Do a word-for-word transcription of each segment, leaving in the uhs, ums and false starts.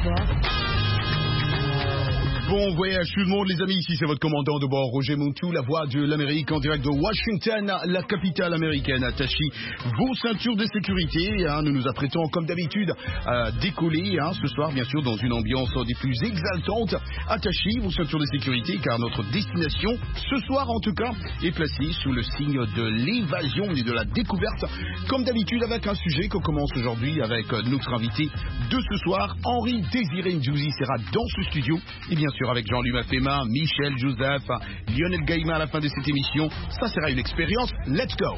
Bon voyage tout le monde les amis, ici c'est votre commandant de bord Roger Montou, la voix de l'Amérique en direct de Washington, la capitale américaine. Attachez vos ceintures de sécurité, hein, nous nous apprêtons comme d'habitude à décoller hein, ce soir bien sûr dans une ambiance des plus exaltantes. Attachez vos ceintures de sécurité car notre destination ce soir en tout cas est placée sous le signe de l'évasion et de la découverte. Comme d'habitude avec un sujet qu'on commence aujourd'hui avec notre invité de ce soir, Henri Désiré Njouzi sera dans ce studio et bien sûr avec Jean-Louis Mafema, Michel Joseph, Lionel Gaïma à la fin de cette émission. Ça sera une expérience. Let's go!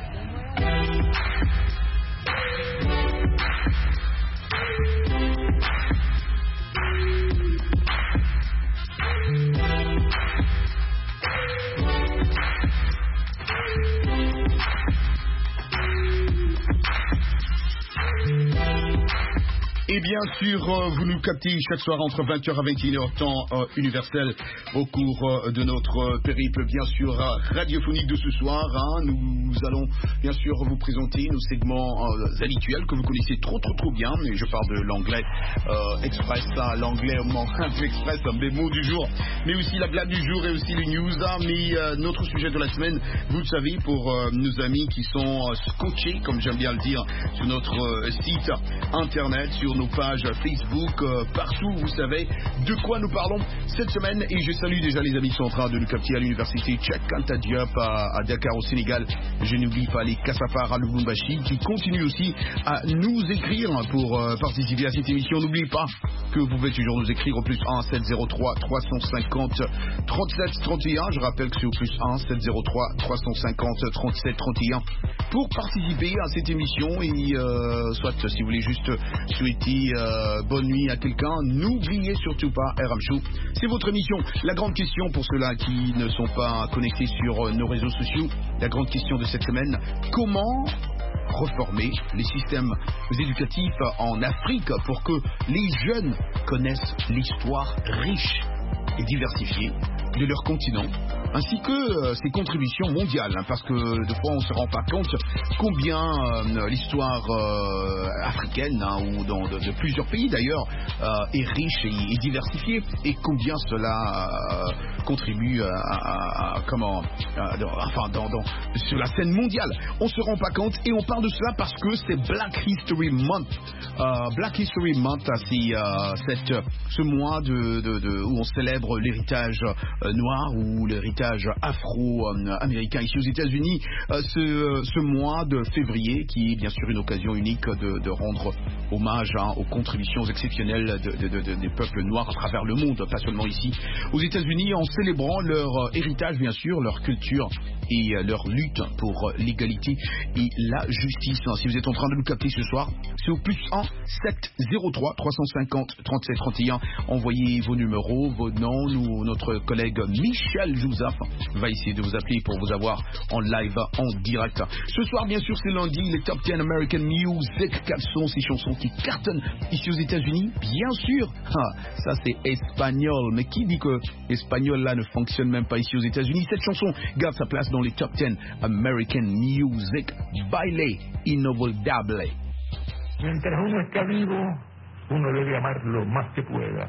Et bien sûr, euh, vous nous captez chaque soir entre vingt heures à vingt et une heures temps euh, universel au cours euh, de notre euh, périple, bien sûr, euh, radiophonique de ce soir. Hein. Nous, nous allons bien sûr vous présenter nos segments euh, habituels que vous connaissez trop trop trop bien. Et je parle de l'anglais euh, express, hein, l'anglais un peu express, hein, mes mots du jour, mais aussi la blague du jour et aussi les news. Hein. Mais euh, notre sujet de la semaine, vous le savez, pour euh, nos amis qui sont euh, scotchés, comme j'aime bien le dire, sur notre euh, site internet, sur nos pages Facebook, euh, partout, vous savez de quoi nous parlons cette semaine. Et je salue déjà les amis qui sont en train de nous capter à l'université Cheikh Anta Diop à, à Dakar au Sénégal. Je n'oublie pas les Kassafar à Lubumbashi qui continuent aussi à nous écrire pour euh, participer à cette émission. N'oubliez pas que vous pouvez toujours nous écrire au plus un sept zéro trois trois cent cinquante trente-sept trente et un. Je rappelle que c'est au plus un sept zéro trois trois cent cinquante trente-sept trente et un pour participer à cette émission. Et euh, soit si vous voulez juste souhaiter euh, bonne nuit à quelqu'un, n'oubliez surtout pas R M Show, c'est votre émission. La grande question pour ceux-là qui ne sont pas connectés sur euh, nos réseaux sociaux, la grande question de cette semaine, comment reformer les systèmes éducatifs en Afrique pour que les jeunes connaissent l'histoire riche et diversifiée de leur continent, ainsi que euh, ses contributions mondiales, hein, parce que de fois on ne se rend pas compte combien euh, l'histoire euh, africaine, hein, ou dans de, de plusieurs pays d'ailleurs, euh, est riche et, et diversifiée, et combien cela euh, contribue à, à, à comment, à, dans, enfin dans, dans, sur la scène mondiale. On ne se rend pas compte, et on parle de cela parce que c'est Black History Month. Euh, Black History Month, c'est euh, cette, ce mois de, de, de, où on célèbre l'héritage euh, noir ou l'héritage afro-américain ici aux États-Unis, euh, ce, ce mois de février qui est bien sûr une occasion unique de, de rendre hommage hein, aux contributions exceptionnelles de, de, de, de, des peuples noirs à travers le monde, pas seulement ici aux États-Unis, en célébrant leur héritage bien sûr, leur culture et leur lutte pour l'égalité et la justice. Si vous êtes en train de nous capter ce soir, c'est au plus un sept zéro trois trois cent cinquante trente-sept trente et un. Envoyez vos numéros, vos noms. Nous, notre collègue Michel Joseph va essayer de vous appeler pour vous avoir en live, en direct. Ce soir, bien sûr, c'est lundi, les Top dix American Music. Quelles sont ces chansons qui cartonnent ici aux États-Unis? Bien sûr, ah, ça c'est espagnol. Mais qui dit que l'espagnol là ne fonctionne même pas ici aux États-Unis? Cette chanson garde sa place dans les Top dix American Music. Baile inolvidable. Mientras uno está vivo, uno debe amar lo más que pueda.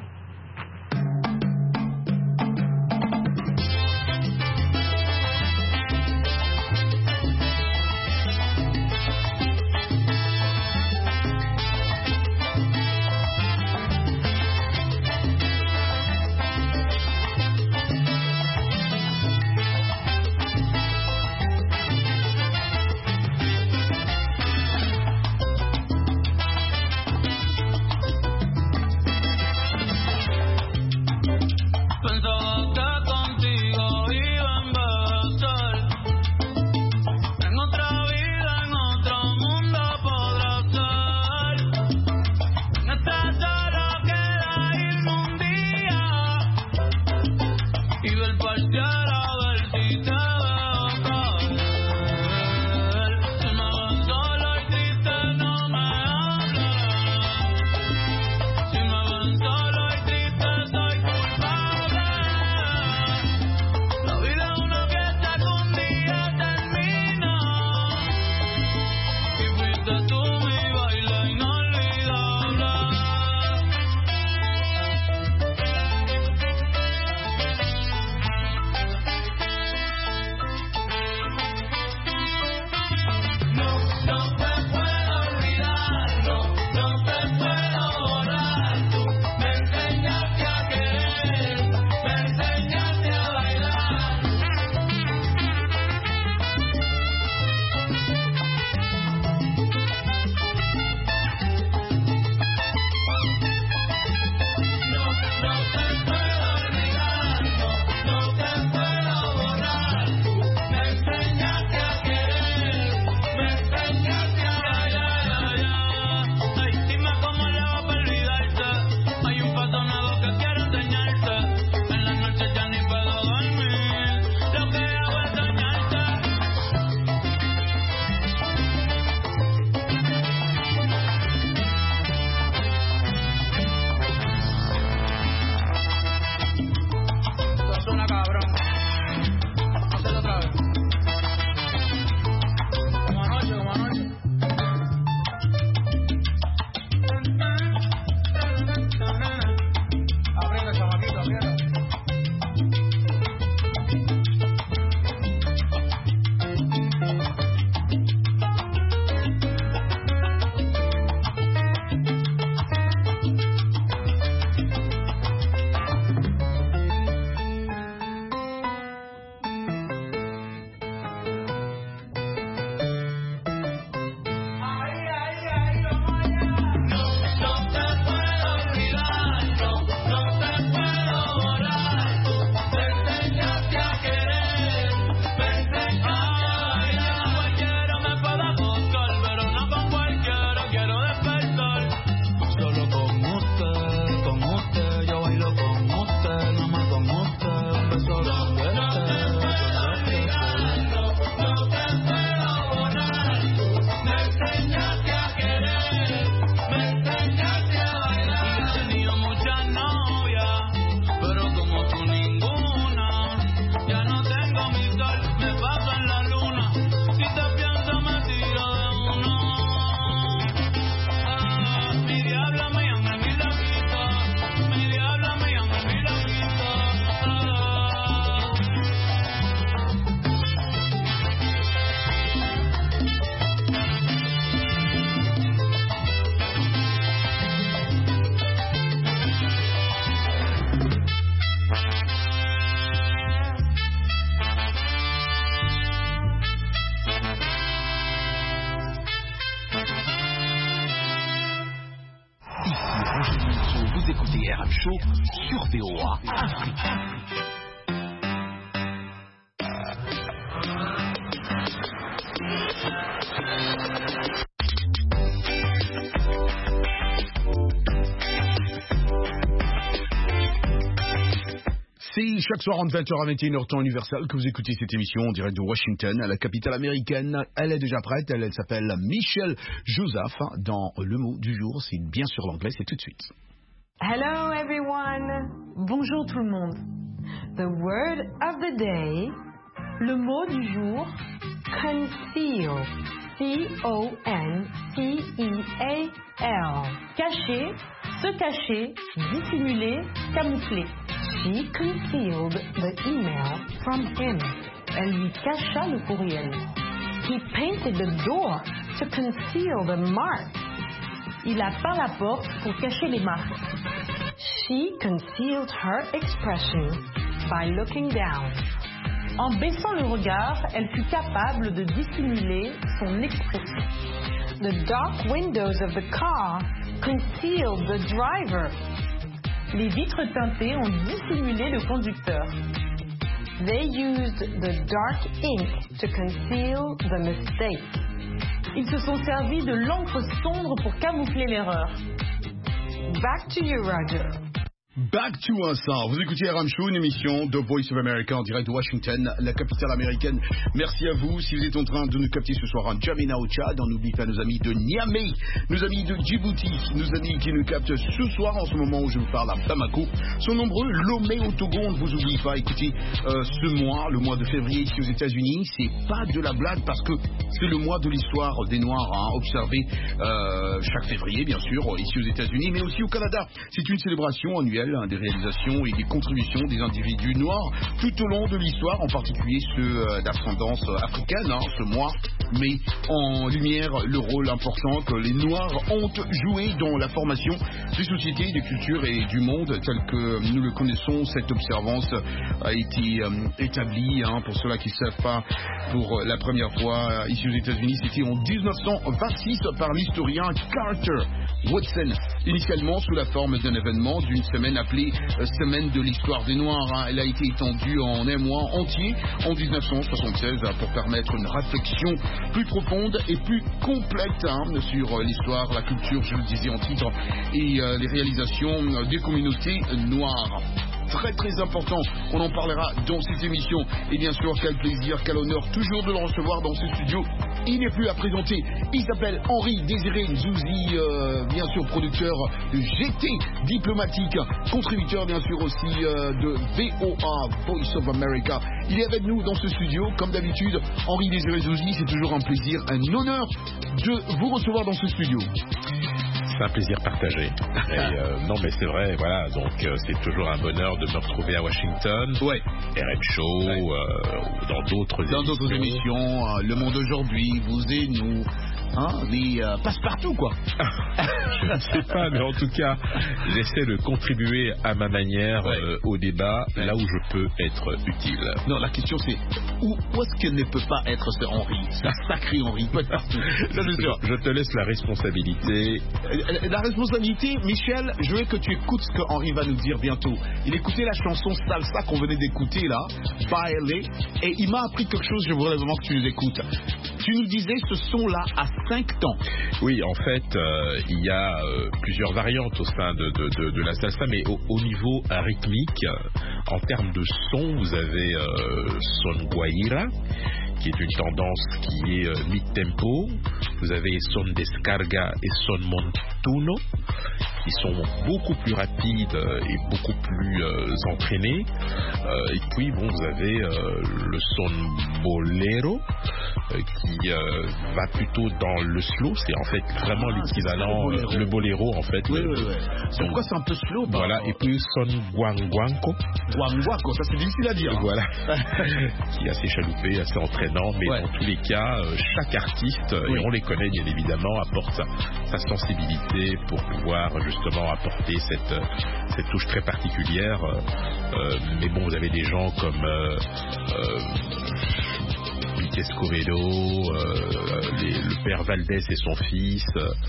Minzo, vous écoutez R M Show sur V O A Afrique. C'est chaque soir entre vingt heures à vingt et une heures temps universel que vous écoutez cette émission en direct de Washington, à la capitale américaine. Elle est déjà prête, elle, elle s'appelle Michelle Joseph. Dans le mot du jour, c'est bien sûr l'anglais, c'est tout de suite. Hello everyone. Bonjour tout le monde. The word of the day, le mot du jour, conceal. C O N C E A L. Cacher, se cacher, dissimuler, camoufler. She concealed the email from him. Elle lui cacha le courriel. He painted the door to conceal the mark. Il a peint la porte pour cacher les marques. She concealed her expression by looking down. En baissant le regard, elle fut capable de dissimuler son expression. The dark windows of the car concealed the driver. Les vitres teintées ont dissimulé le conducteur. They used the dark ink to conceal the mistake. Ils se sont servis de l'encre sombre pour camoufler l'erreur. Back to you, Roger. Back to us. Vous écoutez R M Show, une émission de Voice of America en direct de Washington, la capitale américaine. Merci à vous. Si vous êtes en train de nous capter ce soir en Djamena au Tchad, on n'oublie pas nos amis de Niamey, nos amis de Djibouti, nos amis qui nous captent ce soir en ce moment où je vous parle à Bamako. Sont nombreux. Lomé au Togo, on ne vous oublie pas. Écoutez, euh, ce mois, le mois de février ici aux États-Unis, c'est pas de la blague parce que c'est le mois de l'histoire des Noirs hein, observé euh, chaque février, bien sûr, ici aux États-Unis, mais aussi au Canada. C'est une célébration annuelle des réalisations et des contributions des individus noirs tout au long de l'histoire, en particulier ceux d'ascendance africaine. Hein, ce mois met en lumière le rôle important que les Noirs ont joué dans la formation des sociétés, des cultures et du monde tel que nous le connaissons. Cette observance a été euh, établie, hein, pour ceux-là qui ne savent pas, pour la première fois ici aux États-Unis, c'était en dix-neuf cent vingt-six par l'historien Carter Woodson, initialement sous la forme d'un événement d'une semaine appelée euh, Semaine de l'histoire des Noirs. Hein. Elle a été étendue en un mois entier en dix-neuf cent soixante-seize hein, pour permettre une réflexion plus profonde et plus complète hein, sur euh, l'histoire, la culture, je le disais en titre, et euh, les réalisations euh, des communautés noires. Très très important, on en parlera dans cette émission. Et bien sûr, quel plaisir, quel honneur toujours de le recevoir dans ce studio. Il n'est plus à présenter, il s'appelle Henri Désiré Nzouzi, euh, bien sûr producteur de G T Diplomatique, contributeur bien sûr aussi euh, de V O A, Voice of America. Il est avec nous dans ce studio, comme d'habitude. Henri Désiré Nzouzi, c'est toujours un plaisir, un honneur de vous recevoir dans ce studio. C'est un plaisir partagé. Et, euh, non, mais c'est vrai, voilà. Donc, euh, c'est toujours un bonheur de me retrouver à Washington. Ouais. R M Show, ouais. euh, ou dans d'autres dans émissions. Dans d'autres émissions, euh, Le Monde aujourd'hui, vous et nous. Hein, les euh, passe-partout, quoi. Je ne sais pas, mais en tout cas, j'essaie de contribuer à ma manière ouais. euh, au débat, ouais. là où je peux être utile. Non, la question c'est, où, où est-ce qu'elle ne peut pas être ce Henri, ce sacré Henri, il peut être partout. Ça, c'est sûr. Je te laisse la responsabilité. La responsabilité, Michel, je veux que tu écoutes ce que Henri va nous dire bientôt. Il écoutait la chanson Salsa qu'on venait d'écouter là, Baile, et il m'a appris quelque chose, je voudrais vraiment que tu nous écoutes. Tu nous disais ce son-là a cinq temps. Oui, en fait, euh, il y a euh, plusieurs variantes au sein de, de, de, de la salsa, mais au, au niveau euh, rythmique, euh, en termes de son, vous avez euh, son guaira, qui est une tendance qui est euh, mid-tempo. Vous avez son descarga et son montuno, qui sont beaucoup plus rapides euh, et beaucoup plus euh, entraînés. Euh, et puis, bon, vous avez euh, le son bolero, euh, qui euh, va plutôt dans le slow. C'est en fait vraiment ah, l'équivalent, le boléro. le boléro, en fait. Oui, le, oui, oui. C'est pourquoi c'est un peu slow. Bah, voilà, et puis son guanguanco. Guanguanco, ça c'est difficile à dire. Hein. Voilà, qui est assez chaloupé, assez entraînant, mais ouais. dans tous les cas, euh, chaque artiste, oui. et on les connaît bien évidemment, apporte sa, sa sensibilité pour pouvoir justement apporter cette, cette touche très particulière. Euh, mais bon, vous avez des gens comme... Euh, euh, Piqué Escovedo, euh, les, le père Valdés et son fils,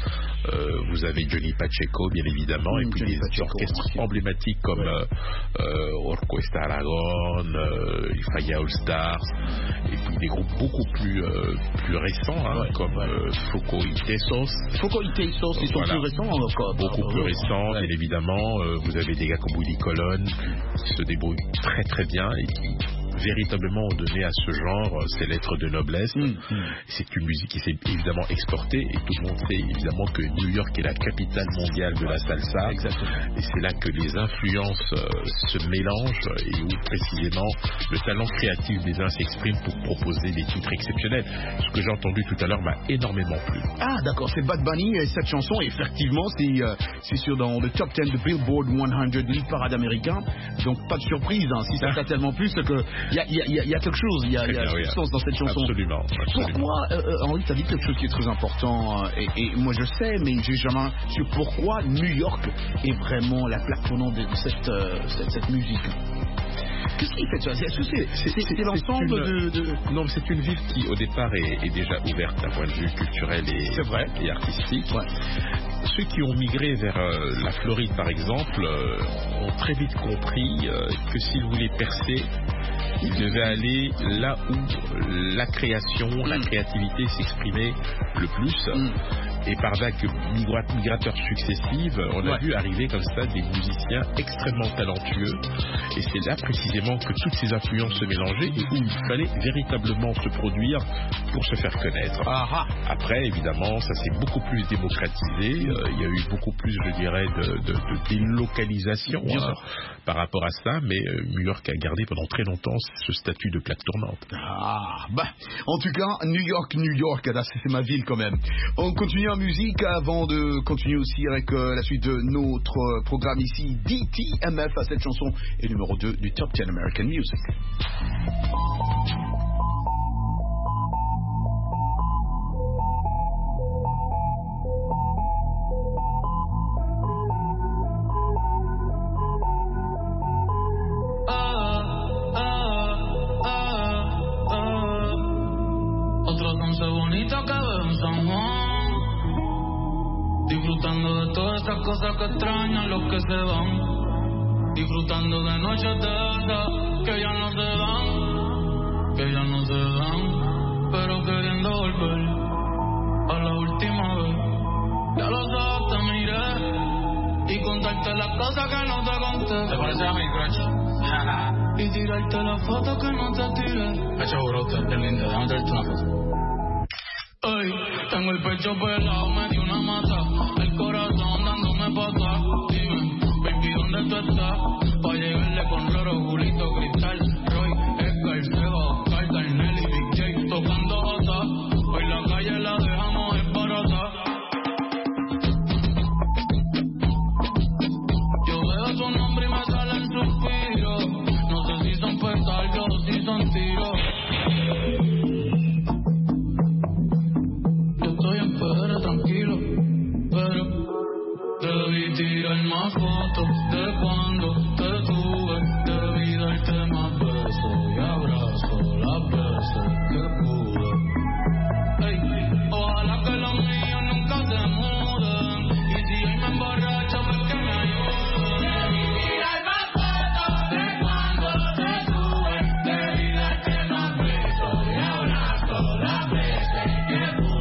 euh, vous avez Johnny Pacheco bien évidemment, mmh, et puis Johnny des Pacheco, orchestres aussi emblématiques comme ouais. euh, Orquesta Aragon, euh, Faya All Stars, et puis des groupes beaucoup plus euh, plus récents hein, ouais, comme ouais. Euh, Foco y Tesos. Foco y Tesos, ils sont voilà. plus récents encore. Beaucoup plus récents, ouais. bien évidemment. Euh, vous avez des gars comme Willy Colon qui se débrouillent très très bien et qui véritablement ont donné à ce genre ses lettres de noblesse. Mmh, mmh. C'est une musique qui s'est évidemment exportée et tout le monde sait évidemment que New York est la capitale mondiale de la salsa. Exactement. Et c'est là que les influences euh, se mélangent et où précisément le talent créatif des uns s'exprime pour proposer des titres exceptionnels. Ce que j'ai entendu tout à l'heure m'a énormément plu. Ah d'accord, c'est Bad Bunny et cette chanson effectivement c'est, euh, c'est sûr dans le top dix de Billboard cent, lead parade américain. Donc pas de surprise hein, si ça t'a tellement plu, c'est que il y a, y, a, y a quelque chose, il y a, y a bien, substance oui. dans cette chanson. Absolument. absolument. Pourquoi, euh, Henri, tu as dit quelque chose qui est très important, euh, et, et moi je sais, mais j'ai jamais su pourquoi New York est vraiment la plaque tournante de cette, euh, cette, cette musique. Qu'est-ce qui fait ça? Est-ce que c'est, c'est, c'est, c'est l'ensemble une, de, de... Non, c'est une ville qui, au départ, est, est déjà ouverte d'un point de vue culturel et, c'est vrai. et artistique. Ouais. Ceux qui ont migré vers euh, la Floride, par exemple, euh, ont très vite compris euh, que s'ils voulaient percer, ils devaient aller là où la création, mmh. la créativité s'exprimait le plus. Mmh. Et par vagues migrateurs successives, on a ouais. vu arriver comme ça des musiciens extrêmement talentueux. Et c'est là précisément que toutes ces influences se mélangeaient et où il fallait véritablement se produire pour se faire connaître. Aha. Après, évidemment, ça s'est beaucoup plus démocratisé. Euh, il y a eu beaucoup plus, je dirais, de, de, de délocalisation hein, par rapport à ça. Mais euh, New York a gardé pendant très longtemps ce statut de plaque tournante. Ah, bah, en tout cas, New York, New York, là, c'est ma ville quand même. On continue en musique avant de continuer aussi avec euh, la suite de notre euh, programme ici, D T M F. Cette chanson est numéro deux du Top dix American Music. Disfrutando de todas esas cosas que extrañan los que se van. Disfrutando de noches de esas que ya no se dan, que ya no se dan, pero queriendo volver a la última vez. Ya los ojos te miré y contarte las cosas que no te conté. ¿Te parece a mi crush? Y tirarte las fotos que no te tiré. Hecho brote, es lindo, déjame tirarte una foto. Ay, tengo el pecho pelado, me dio una mata, el corazón dándome patas. Dime, baby, ¿dónde tú estás? Pa' llegarle con Roro, Julito, Cristal, Roy, Edgar, Seba, Oscar, Darnell y Big J tocando bata. Hoy la calle la dejamos esbarata. Yo veo tu nombre y me sale el suspiro. No sé si son petardos o si son tiros. Tranquilo, pero debí tirar más fotos de cuando te tuve, debí darte más besos y abrazos las veces que pude. Hey, ojalá que los míos nunca se muden y si hoy me emborracho pues que me ayuden. Debí tirar más fotos de cuando te tuve, debí darte más besos y abrazos las veces que pude.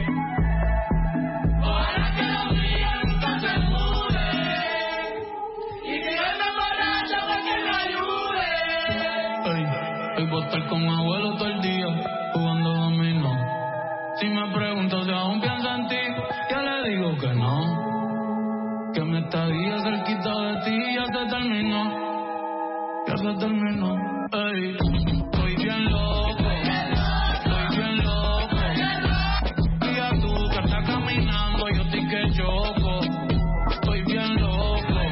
Voy a estar con abuelo todo el día jugando dominó. Si me pregunto si aún pienso en ti, ya le digo que no. Que mi estadía cerquita de ti ya se terminó. Ya se terminó. Ey, estoy bien loco. Estoy bien loco. Y a tú que estás caminando, yo estoy que choco. Estoy bien loco.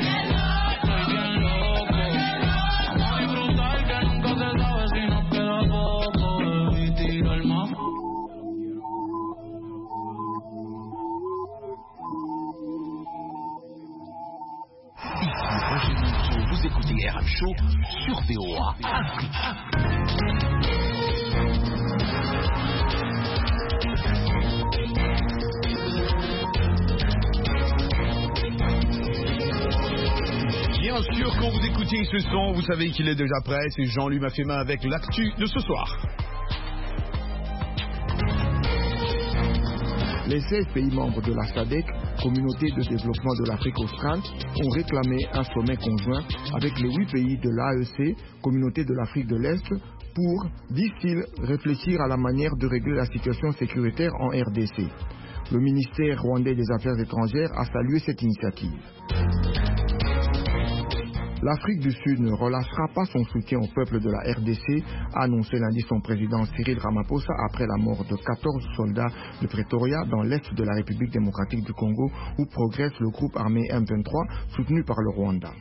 Vous écoutez R M Show sur V O A Afrique. Bien sûr, quand vous écoutez ce son, vous savez qu'il est déjà prêt. C'est Jean-Louis Mafema avec l'actu de ce soir. Les seize pays membres de la SADC, Communauté de développement de l'Afrique australe, ont réclamé un sommet conjoint avec les huit pays de l'A E C, Communauté de l'Afrique de l'Est, pour, disent-ils, réfléchir à la manière de régler la situation sécuritaire en R D C. Le ministère rwandais des Affaires étrangères a salué cette initiative. L'Afrique du Sud ne relâchera pas son soutien au peuple de la R D C, a annoncé lundi son président Cyril Ramaphosa après la mort de quatorze soldats de Pretoria dans l'est de la République démocratique du Congo où progresse le groupe armé M vingt-trois soutenu par le Rwanda.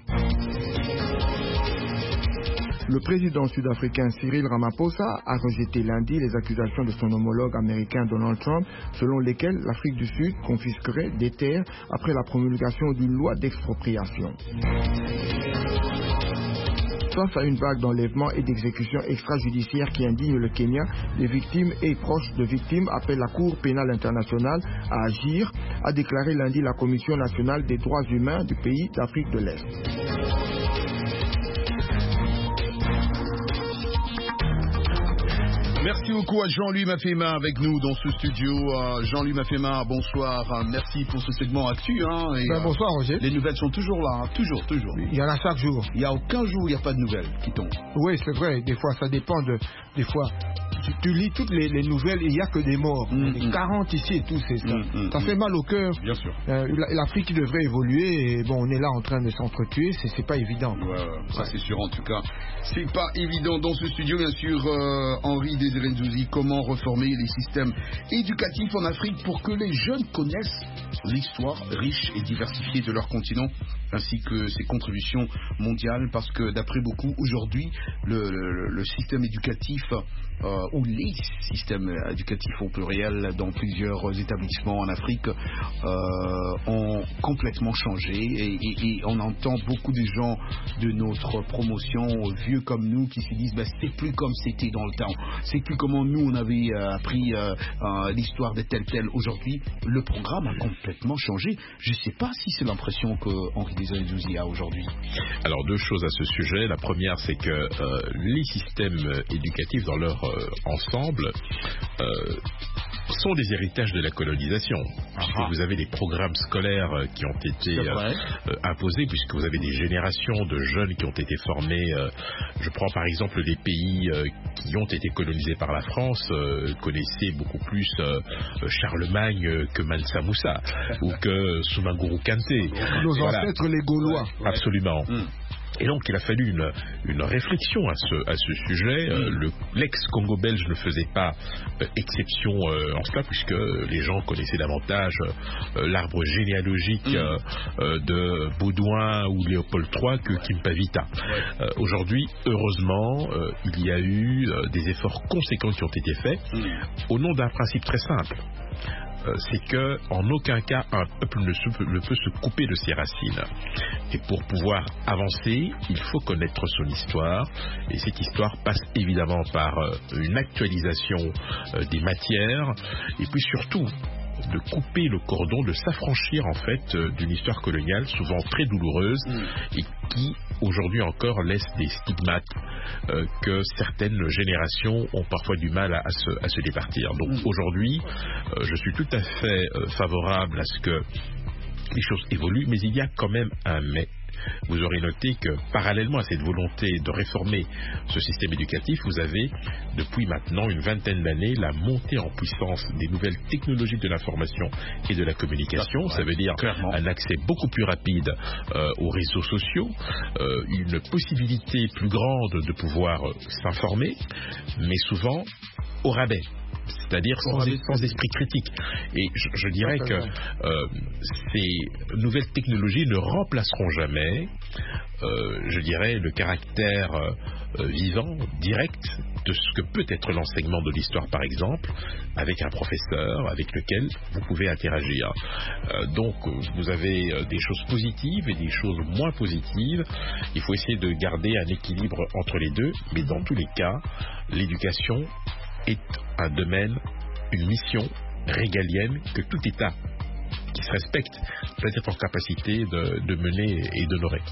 Le président sud-africain Cyril Ramaphosa a rejeté lundi les accusations de son homologue américain Donald Trump, selon lesquelles l'Afrique du Sud confisquerait des terres après la promulgation d'une loi d'expropriation. Face à une vague d'enlèvements et d'exécutions extrajudiciaires qui indignent le Kenya, les victimes et proches de victimes appellent la Cour pénale internationale à agir, a déclaré lundi la Commission nationale des droits humains du pays d'Afrique de l'Est. Merci beaucoup à Jean-Louis Mafema avec nous dans ce studio. Euh, Jean-Louis Mafema, bonsoir. Euh, merci pour ce segment actu. Hein, et, ben, bonsoir Roger. Les nouvelles sont toujours là, hein, toujours, toujours. Il y en a chaque jour. Il n'y a aucun jour où il n'y a pas de nouvelles qui tombent. Oui, c'est vrai. Des fois, ça dépend de... Des fois, tu, tu lis toutes les, les nouvelles et il n'y a que des morts. Mm, les mm. quarante ici et tout, c'est ça. Mm, ça mm, fait mal au cœur. Bien sûr. Euh, L'Afrique qui devrait évoluer, et bon, on est là en train de s'entretuer, c'est pas évident. Ouais, ça ouais. C'est sûr en tout cas. C'est pas évident dans ce studio, bien sûr. Euh, Henri Désiré Nzouzi, comment reformer les systèmes éducatifs en Afrique pour que les jeunes connaissent l'histoire riche et diversifiée de leur continent, ainsi que ses contributions mondiales, parce que d'après beaucoup, aujourd'hui, le, le, le système éducatif, euh, ou les systèmes éducatifs au pluriel dans plusieurs établissements en Afrique euh, ont complètement changé, et, et, et on entend beaucoup de gens de notre promotion, vieux comme nous, qui se disent bah, c'est plus comme c'était dans le temps, c'est plus comment nous on avait euh, appris euh, euh, l'histoire de tel tel. Aujourd'hui, le programme a complètement changé. Je ne sais pas si c'est l'impression que Henri Désiré Nzouzi a aujourd'hui. Alors deux choses à ce sujet. La première, c'est que euh, les systèmes éducatifs dans leur euh, ensemble euh, sont des héritages de la colonisation. Puisque vous avez des programmes scolaires qui ont été euh, euh, imposés, puisque vous avez des générations de jeunes qui ont été formés. Euh, je prends par exemple les pays euh, qui ont été colonisés par la France, euh, connaissaient beaucoup plus euh, Charlemagne que Mansa Moussa ou que Soumanguru Kanté. Nos voilà. ancêtres les Gaulois. Ouais. Absolument. Mmh. Et donc il a fallu une, une réflexion à ce, à ce sujet. Euh, le, l'ex-Congo belge ne faisait pas euh, exception euh, en cela, puisque les gens connaissaient davantage euh, l'arbre généalogique euh, euh, de Baudouin ou Léopold trois que Kimpavita. Euh, aujourd'hui, heureusement, euh, il y a eu euh, des efforts conséquents qui ont été faits au nom d'un principe très simple. C'est que en aucun cas un peuple ne, se, ne peut se couper de ses racines. Et pour pouvoir avancer, il faut connaître son histoire. Et cette histoire passe évidemment par une actualisation des matières. Et puis surtout, de couper le cordon, de s'affranchir en fait d'une histoire coloniale souvent très douloureuse et qui aujourd'hui encore laisse des stigmates euh, que certaines générations ont parfois du mal à, à, se, à se départir. Donc aujourd'hui, euh, je suis tout à fait euh, favorable à ce que les choses évoluent, mais il y a quand même un mais. Vous aurez noté que parallèlement à cette volonté de réformer ce système éducatif, vous avez depuis maintenant une vingtaine d'années la montée en puissance des nouvelles technologies de l'information et de la communication. Ça veut dire clairement un accès beaucoup plus rapide euh, aux réseaux sociaux, euh, une possibilité plus grande de pouvoir euh, s'informer, mais souvent au rabais. C'est-à-dire sans, sans esprit critique. Et je, je dirais que euh, ces nouvelles technologies ne remplaceront jamais, euh, je dirais, le caractère euh, vivant, direct, de ce que peut être l'enseignement de l'histoire, par exemple, avec un professeur avec lequel vous pouvez interagir. Euh, donc, vous avez des choses positives et des choses moins positives. Il faut essayer de garder un équilibre entre les deux, mais dans tous les cas, l'éducation est un domaine, une mission régalienne que tout État qui se respecte peut être en capacité de, de mener et d'honorer.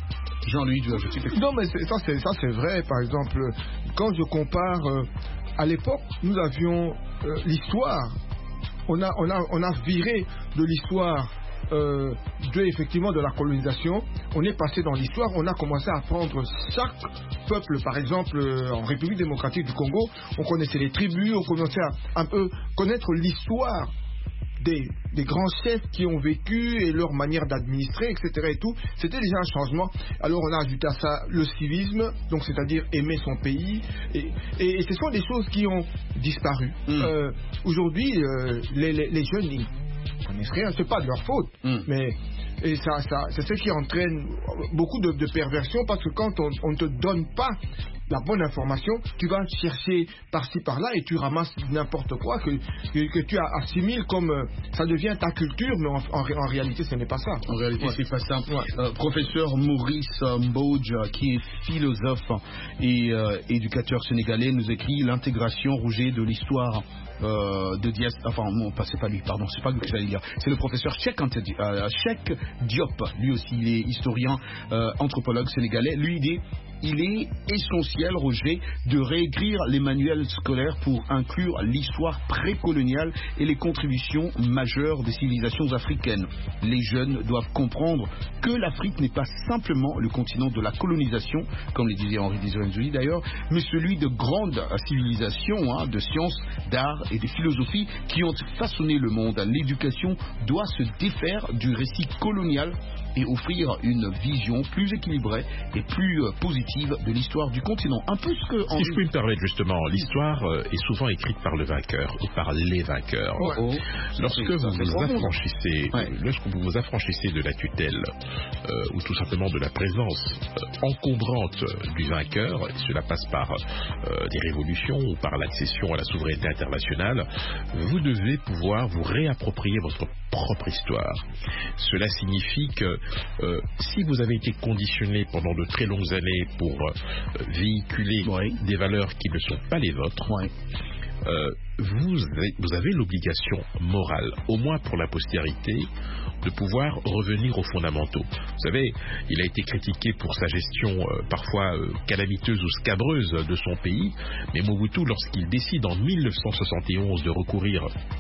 Jean-Louis, tu veux ajouter quelque chose? Non, mais c'est, ça, c'est, ça c'est vrai. Par exemple, quand je compare, euh, à l'époque, nous avions euh, l'histoire. On a, on, a, on a viré de l'histoire euh, de, effectivement, de la colonisation. On est passé dans l'histoire. On a commencé à prendre chaque peuple. Par exemple, euh, en République démocratique du Congo, on connaissait les tribus, on commençait à un peu connaître l'histoire Des, des grands chefs qui ont vécu et leur manière d'administrer, et cetera et tout. C'était déjà un changement. Alors on a ajouté à ça le civisme, donc c'est-à-dire aimer son pays. Et, et, et ce sont des choses qui ont disparu. Mm. Euh, aujourd'hui, euh, les, les, les jeunes, ils ne connaissent rien. C'est pas de leur faute, mm. mais et ça, ça, c'est ce qui entraîne beaucoup de, de perversion, parce que quand on ne te donne pas la bonne information, tu vas chercher par-ci par-là et tu ramasses n'importe quoi que, que, que tu assimiles comme euh, ça devient ta culture, mais en, en, en réalité ce n'est pas ça. En réalité ouais. c'est pas ça. Ouais. Euh, professeur Maurice Mbodj, qui est philosophe et euh, éducateur sénégalais, nous écrit l'intégration Rouget de l'histoire. Euh, de Dias, enfin non, pas, c'est pas lui, pardon, c'est pas lui que j'allais dire, c'est le professeur Cheikh euh, Cheikh Diop, lui aussi il est historien, euh, anthropologue sénégalais. Lui il est, il est essentiel, Roger, de réécrire les manuels scolaires pour inclure l'histoire précoloniale et les contributions majeures des civilisations africaines. Les jeunes doivent comprendre que l'Afrique n'est pas simplement le continent de la colonisation, comme le disait Henri Désiré d'ailleurs, mais celui de grandes civilisations, hein, de sciences, d'art et de philosophie qui ont façonné le monde. L'éducation doit se défaire du récit colonial et offrir une vision plus équilibrée et plus euh, positive de l'histoire du continent. Un peu ce que... Si je peux me permettre justement, l'histoire euh, est souvent écrite par le vainqueur ou par les vainqueurs. Ouais. Oh. Lorsque vous vous affranchissez, ouais. lorsque vous vous affranchissez de la tutelle euh, ou tout simplement de la présence euh, encombrante du vainqueur, et cela passe par euh, des révolutions ou par l'accession à la souveraineté internationale, vous devez pouvoir vous réapproprier votre propre histoire. Cela signifie que euh, si vous avez été conditionné pendant de très longues années pour euh, véhiculer oui. des valeurs qui ne sont pas les vôtres, oui. euh, vous avez, vous avez l'obligation morale, au moins pour la postérité, de pouvoir revenir aux fondamentaux. Vous savez, il a été critiqué pour sa gestion euh, parfois euh, calamiteuse ou scabreuse de son pays, mais Mobutu, lorsqu'il décide en mille neuf cent soixante et onze de recourir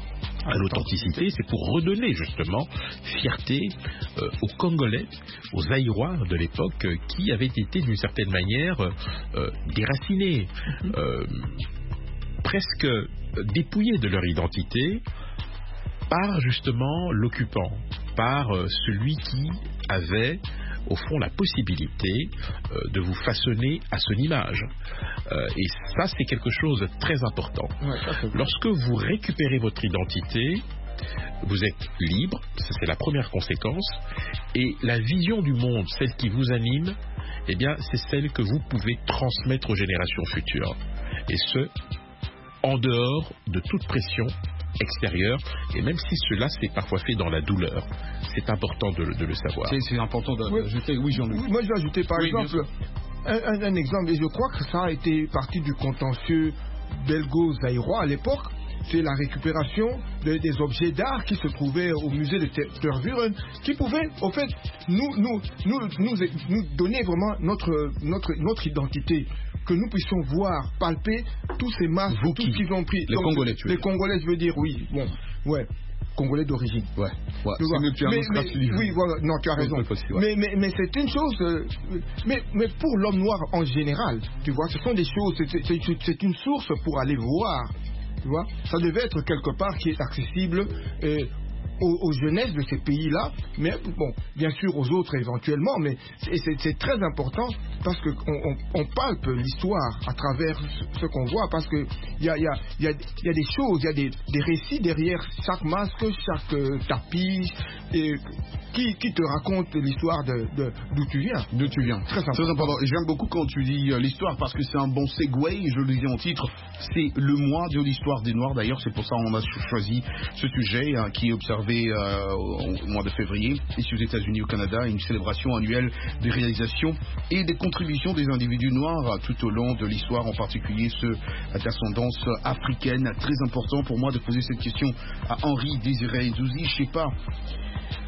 à l'authenticité, c'est pour redonner justement fierté euh, aux Congolais, aux Zaïrois de l'époque, euh, qui avaient été d'une certaine manière euh, déracinés, euh, presque dépouillés de leur identité par justement l'occupant, par euh, celui qui avait au fond la possibilité euh, de vous façonner à son image. Euh, et ça, c'est quelque chose de très important. Ouais, ça, c'est... Lorsque vous récupérez votre identité, vous êtes libre, ça c'est la première conséquence, et la vision du monde, celle qui vous anime, eh bien, c'est celle que vous pouvez transmettre aux générations futures. Et ce, en dehors de toute pression extérieure, et même si cela c'est parfois fait dans la douleur, c'est important de, de le savoir. C'est, c'est important d'ajouter, oui, oui Jean-Louis. Moi je vais ajouter par oui, exemple un, un, un exemple, et je crois que ça a été partie du contentieux belgo-zaïrois à l'époque, c'est la récupération de, des objets d'art qui se trouvaient au musée de Tervuren, qui pouvaient, au fait, nous, nous, nous, nous, nous donner vraiment notre, notre, notre identité, que nous puissions voir, palper tous ces masques, tout ce qu'ils ont pris. Les Donc, Congolais, tu veux Les dire. Congolais, je veux dire, oui, bon, ouais. Congolais d'origine. Ouais, ouais. C'est mieux que tu mais, mais, oui, voilà, non, tu as raison. Possible, ouais. Mais, mais, mais c'est une chose. Euh, mais, mais pour l'homme noir en général, tu vois, ce sont des choses. C'est, c'est, c'est une source pour aller voir. Tu vois, ça devait être quelque part qui est accessible euh, aux, aux jeunesses de ces pays-là, mais bon, bien sûr aux autres éventuellement, mais c'est, c'est, c'est très important parce qu'on on, on palpe l'histoire à travers ce, ce qu'on voit, parce qu'il y a, y, a, y, a, y a des choses, il y a des, des récits derrière chaque masque, chaque euh, tapis, et, qui, qui te raconte l'histoire de, de, d'où tu viens. D'où tu viens. Très important. Très important. J'aime beaucoup quand tu dis euh, l'histoire, parce que c'est un bon segway, je le disais en titre, c'est le mois de l'histoire des Noirs, d'ailleurs, c'est pour ça qu'on a choisi ce sujet hein, qui est observé euh, au mois de février, ici aux États-Unis, au Canada, une célébration annuelle des réalisations et des contributions des individus noirs tout au long de l'histoire, en particulier ceux d'ascendance africaine. Très important pour moi de poser cette question à Henri Désiré Zouzi. Je sais pas,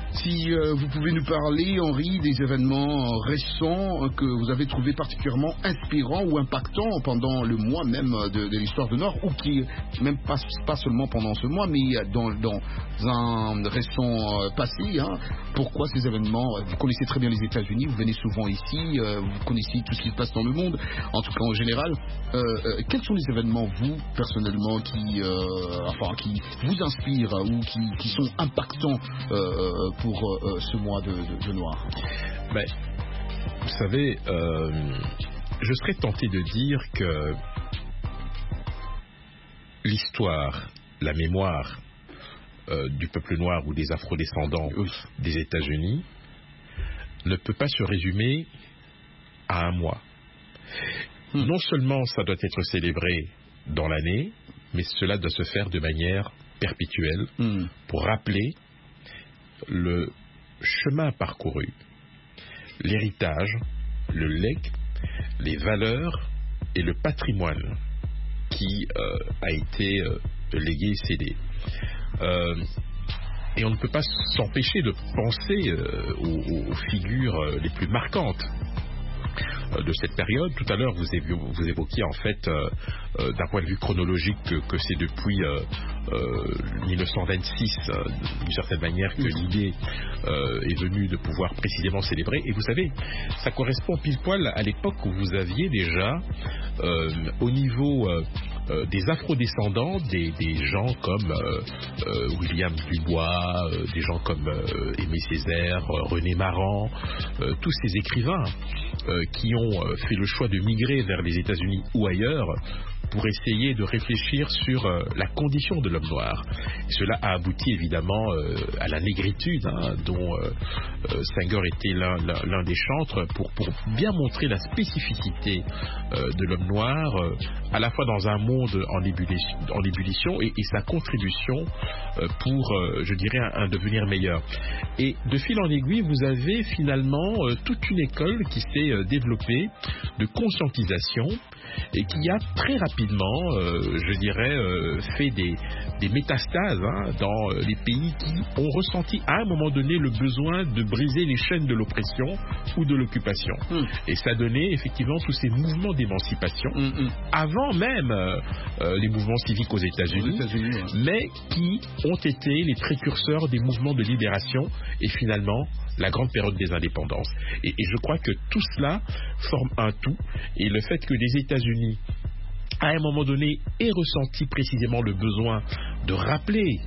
Si euh, vous pouvez nous parler, Henri, des événements euh, récents euh, que vous avez trouvés particulièrement inspirants ou impactants pendant le mois même de, de l'histoire du Nord, ou qui, même pas, pas seulement pendant ce mois, mais dans, dans un récent euh, passé. Hein. Pourquoi ces événements? Vous connaissez très bien les États-Unis, vous venez souvent ici, euh, vous connaissez tout ce qui se passe dans le monde, en tout cas en général. Euh, euh, quels sont les événements, vous, personnellement, qui, euh, enfin, qui vous inspirent ou qui, qui sont impactants euh, pour euh, ce mois de, de, de Noir? Ben, vous savez, euh, je serais tenté de dire que l'histoire, la mémoire euh, du peuple noir ou des afrodescendants des États-Unis ne peut pas se résumer à un mois. Hmm. Non seulement ça doit être célébré dans l'année, mais cela doit se faire de manière perpétuelle hmm. pour rappeler le chemin parcouru, l'héritage, le legs, les valeurs et le patrimoine qui euh, a été euh, légué et cédé. Euh, et on ne peut pas s'empêcher de penser euh, aux, aux figures euh, les plus marquantes de cette période. Tout à l'heure, vous, évo vous évoquiez en fait, euh, euh, d'un point de vue chronologique, que, que c'est depuis euh, euh, mille neuf cent vingt-six, euh, d'une certaine manière, que l'idée euh, est venue de pouvoir précisément célébrer. Et vous savez, ça correspond pile poil à l'époque où vous aviez déjà, euh, au niveau euh, euh, des afrodescendants, des, des gens comme euh, euh, William Dubois, euh, des gens comme euh, Aimé Césaire, euh, René Maran, euh, tous ces écrivains euh, qui ont euh, fait le choix de migrer vers les États-Unis ou ailleurs pour essayer de réfléchir sur euh, la condition de l'homme noir. Et cela a abouti évidemment euh, à la négritude, hein, dont euh, euh, Senghor était l'un des chantres, pour, pour bien montrer la spécificité euh, de l'homme noir, euh, à la fois dans un monde en ébullition, en ébullition et, et sa contribution euh, pour, euh, je dirais, un, un devenir meilleur. Et de fil en aiguille, vous avez finalement euh, toute une école qui s'est euh, développée de conscientisation et qui a très rapidement, euh, je dirais, euh, fait des, des métastases hein, dans euh, les pays qui ont ressenti à un moment donné le besoin de briser les chaînes de l'oppression ou de l'occupation. Mmh. Et ça donnait effectivement tous ces mouvements d'émancipation, mmh. avant même euh, euh, les mouvements civiques aux États-Unis, ouais. mais qui ont été les précurseurs des mouvements de libération et finalement la grande période des indépendances. Et, et je crois que tout cela forme un tout, et le fait que les États-Unis, à un moment donné, aient ressenti précisément le besoin de rappeler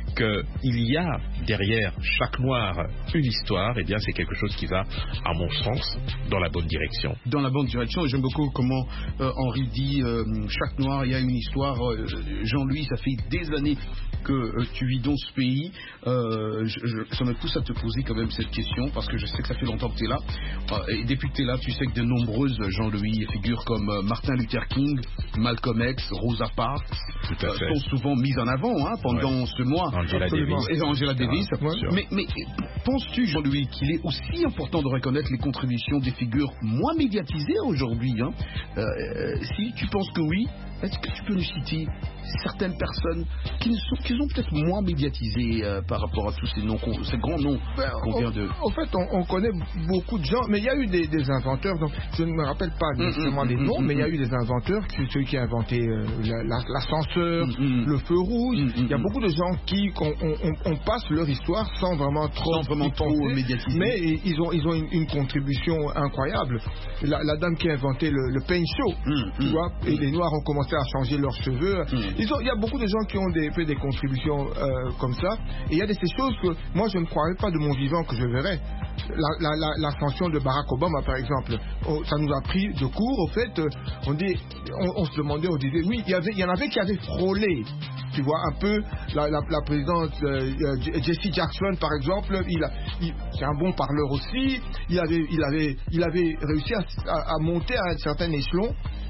qu'il y a derrière chaque noir une histoire, et eh bien c'est quelque chose qui va, à mon sens, dans la bonne direction. Dans la bonne direction, et j'aime beaucoup comment euh, Henri dit euh, chaque noir, il y a une histoire. Euh, Jean-Louis, ça fait des années que euh, tu vis dans ce pays. Euh, je, je, ça me pousse à te poser quand même cette question, parce que je sais que ça fait longtemps que tu es là. Euh, et depuis que tu es là, tu sais que de nombreuses, Jean-Louis, figures comme euh, Martin Luther King, Malcolm X, Rosa Parks, euh, sont souvent mises en avant hein, pendant ouais. ce mois. Angela Davis. Et Angela Davis. Ah, mais, mais penses-tu, Jean-Louis, qu'il est aussi important de reconnaître les contributions des figures moins médiatisées aujourd'hui hein euh, Si tu penses que oui, est-ce que tu peux nous citer certaines personnes qui, ne sont, qui sont peut-être moins médiatisées euh, par rapport à tous ces, noms, ces grands noms ben, qu'on vient de... En fait, on, on connaît beaucoup de gens, mais il y a eu des, des inventeurs, donc je ne me rappelle pas nécessairement mmh, mmh, les noms, mmh, mais il y a eu des inventeurs, c'est celui qui a inventé euh, l'ascenseur, la, mmh, le feu rouge. Mmh, il y a beaucoup de gens qui, on, on, on passe leur histoire sans vraiment trop, sans vraiment trop médiatiser. Mais ils ont, ils ont une, une contribution incroyable. La, la dame qui a inventé le, le paint show, mmh, tu mmh, vois, mmh. et les Noirs ont commencé à changer leurs cheveux. Mmh. Ils ont, il y a beaucoup de gens qui ont des, fait des contributions euh, comme ça. Et il y a de ces choses que moi je ne croirais pas de mon vivant que je verrais. L'ascension la, la, de Barack Obama, par exemple, on, ça nous a pris de court. Au fait, on, dit, on, on se demandait, on disait, oui, il y, avait, il y en avait qui avaient frôlé. Tu vois, un peu la, la, la présidente euh, Jesse Jackson, par exemple, il a, il, c'est un bon parleur aussi. Il avait, il avait, il avait réussi à, à, à monter à un certain échelon.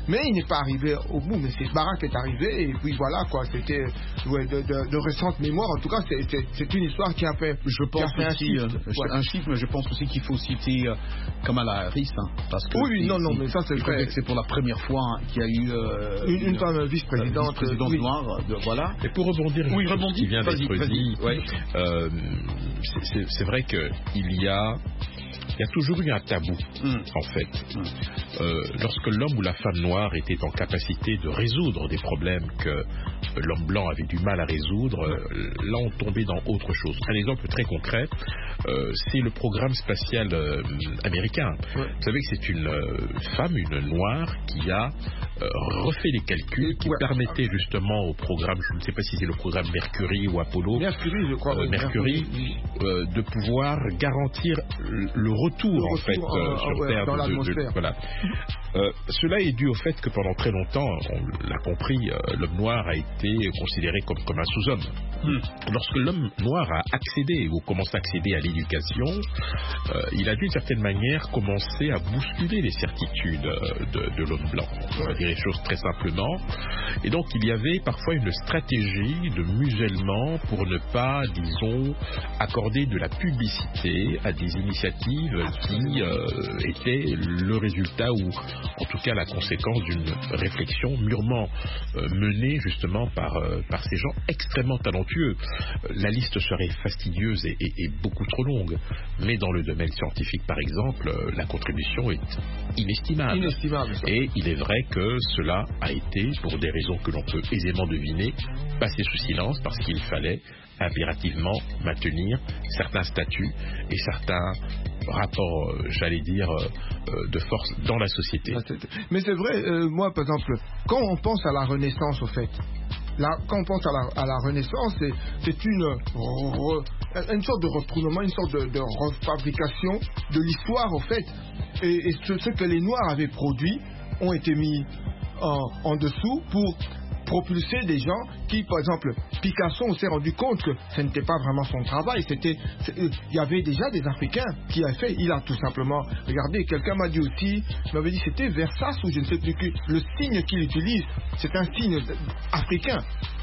mais il n'est pas arrivé au bout. Mais c'est Barak est arrivé, et puis voilà, quoi. C'était ouais, de, de, de récente mémoire. En tout cas, c'est, c'est, c'est une histoire qui a fait, je pense qui a fait aussi, un, chiffre. Euh, ouais. un chiffre, mais je pense aussi qu'il faut citer euh, Kamala Harris, hein, parce que oui, c'est, non, non, mais ça c'est vrai. Que c'est pour la première fois hein, qu'il y a eu euh, une, une femme vice-présidente, vice-présidente oui. noire, de, voilà. Et pour rebondir oui, sur ce qui vient vas-y, d'être vas-y, dit, ouais. euh, c'est, c'est, c'est vrai qu'il y a Il y a toujours eu un tabou, mmh. en fait. Mmh. Euh, lorsque l'homme ou la femme noire était en capacité de résoudre des problèmes que l'homme blanc avait du mal à résoudre, euh, là on tombait dans autre chose. Un exemple très concret, euh, c'est le programme spatial euh, américain. Ouais. Vous savez que c'est une euh, femme, une noire, qui a euh, refait les calculs qui ouais. permettaient justement au programme, je ne sais pas si c'est le programme Mercury ou Apollo, Mercury, je crois, euh, Mercury, Mercury. Euh, de pouvoir garantir le retour, le en retour fait en, euh, sur ouais, Terre dans de, l'atmosphère. De, de, voilà. euh, cela est dû au fait que pendant très longtemps, on l'a compris, euh, l'homme noir a été considéré comme, comme un sous-homme. Hmm. Lorsque l'homme noir a accédé ou commencé à accéder à l'éducation, euh, il a d'une certaine manière commencé à bousculer les certitudes de, de l'homme blanc. On va dire les choses très simplement. Et donc il y avait parfois une stratégie de musellement pour ne pas, disons, accorder de la publicité à des initiatives qui euh, étaient le résultat ou en tout cas la conséquence d'une réflexion mûrement euh, menée justement par, euh, par ces gens extrêmement talentueux. La liste serait fastidieuse et, et, et beaucoup trop longue, mais dans le domaine scientifique par exemple, la contribution est inestimable. Inestimable. Et il est vrai que cela a été, pour des raisons que l'on peut aisément deviner, passé sous silence parce qu'il fallait impérativement maintenir certains statuts et certains rapports, euh, j'allais dire, euh, de force dans la société. Mais c'est vrai, euh, moi par exemple, quand on pense à la Renaissance au fait, là, quand on pense à la, à la Renaissance, c'est, c'est une, re, une sorte de retournement, une sorte de, de refabrication de l'histoire au fait, et, et ce, ce que les Noirs avaient produit ont été mis en, en dessous pour propulser des gens qui, par exemple, Picasso, on s'est rendu compte que ce n'était pas vraiment son travail, c'était, il y avait déjà des Africains qui avaient fait, il a tout simplement, regardez, quelqu'un m'a dit aussi, m'avait dit c'était Versace ou je ne sais plus qui, le signe qu'il utilise, c'est un signe africain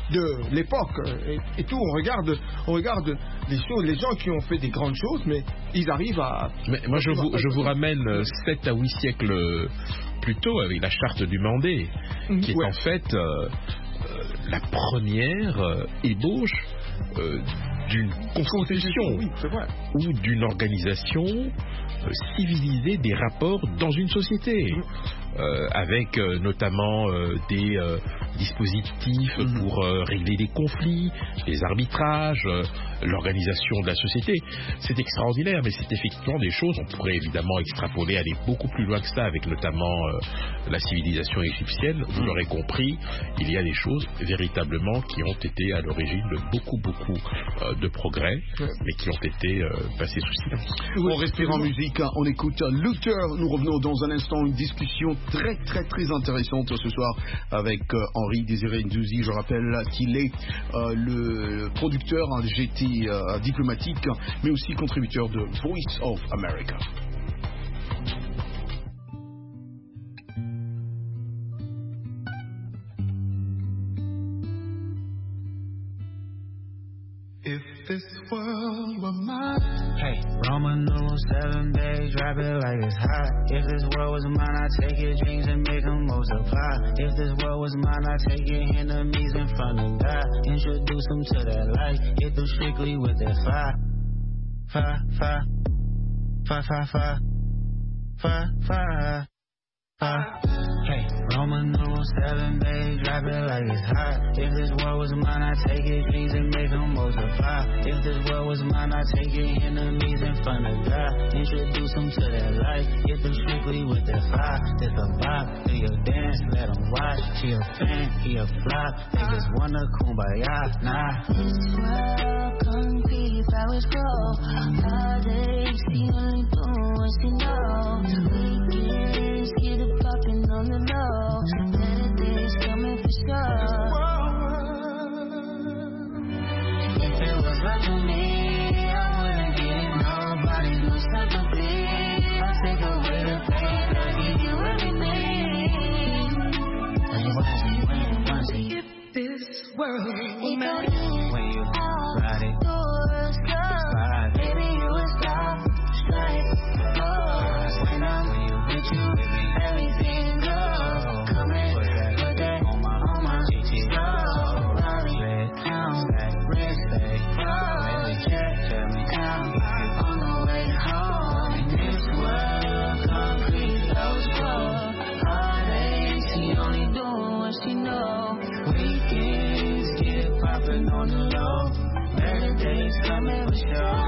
de l'époque, et, et tout, on regarde, on regarde les choses, les gens qui ont fait des grandes choses, mais ils arrivent à... Mais moi je vous, je vous ramène sept à huit siècles plus tôt avec la charte du Mandé, qui est ouais. en fait euh, euh, la première euh, ébauche euh, d'une constitution oui, c'est vrai. ou d'une organisation euh, civilisée des rapports dans une société. Mmh. Euh, avec euh, notamment euh, des euh, dispositifs mmh. pour euh, régler des conflits, des arbitrages, euh, l'organisation de la société. C'est extraordinaire, mais c'est effectivement des choses, on pourrait évidemment extrapoler, aller beaucoup plus loin que ça, avec notamment euh, la civilisation égyptienne. Vous mmh. l'aurez compris, il y a des choses véritablement qui ont été à l'origine de beaucoup, beaucoup euh, de progrès, mmh. mais qui ont été euh, passés sous silence. On respire en musique, on écoute Luther. Nous revenons dans un instant, une discussion très très très intéressante ce soir avec euh, Henri Désiré Ndouzi. Je rappelle qu'il est euh, le producteur hein, G T euh, diplomatique, mais aussi contributeur de Voice of America. If this world were mine. Hey, Roman numeral seven, babe, drop it like it's hot. If this world was mine, I'd take your dreams and make them multiply. If this world was mine, I'd take your enemies in front of God. Introduce them to that life, hit them strictly with that fire. Fire, fire, fire, fire, fire, fire, fire, fire. Hey, Roman numeral seven, babe, drop it like it's hot. If this world was mine, I'd take your dreams and make them multiply. If this world was mine, I'd take your enemies in front of God. Introduce them to that life, hit them strictly with that fire. This a vibe, do your dance, let them watch. She a fan, he a flop, they just wanna kumbaya, nah. This world couldn't be if I was broke. All day, see only doing what you know. Weekends, get it poppin' on the low. Better days coming for sure. If it was up to me, I wouldn't give nobody no sympathy. I'll take away the pain, I'll give you everything. world will mend. When you ride it, slide. Baby, you a star, strike. Oh, when I'm with you, baby, everything goes. Come in, put that on my, on my G T. Oh, Raleigh, red town, red state. Oh, check, tell me down. On the way home, in this world, concrete flows slow. Heartache, she only doing what she know. Weekends get poppin' on the low. Better days coming for sure.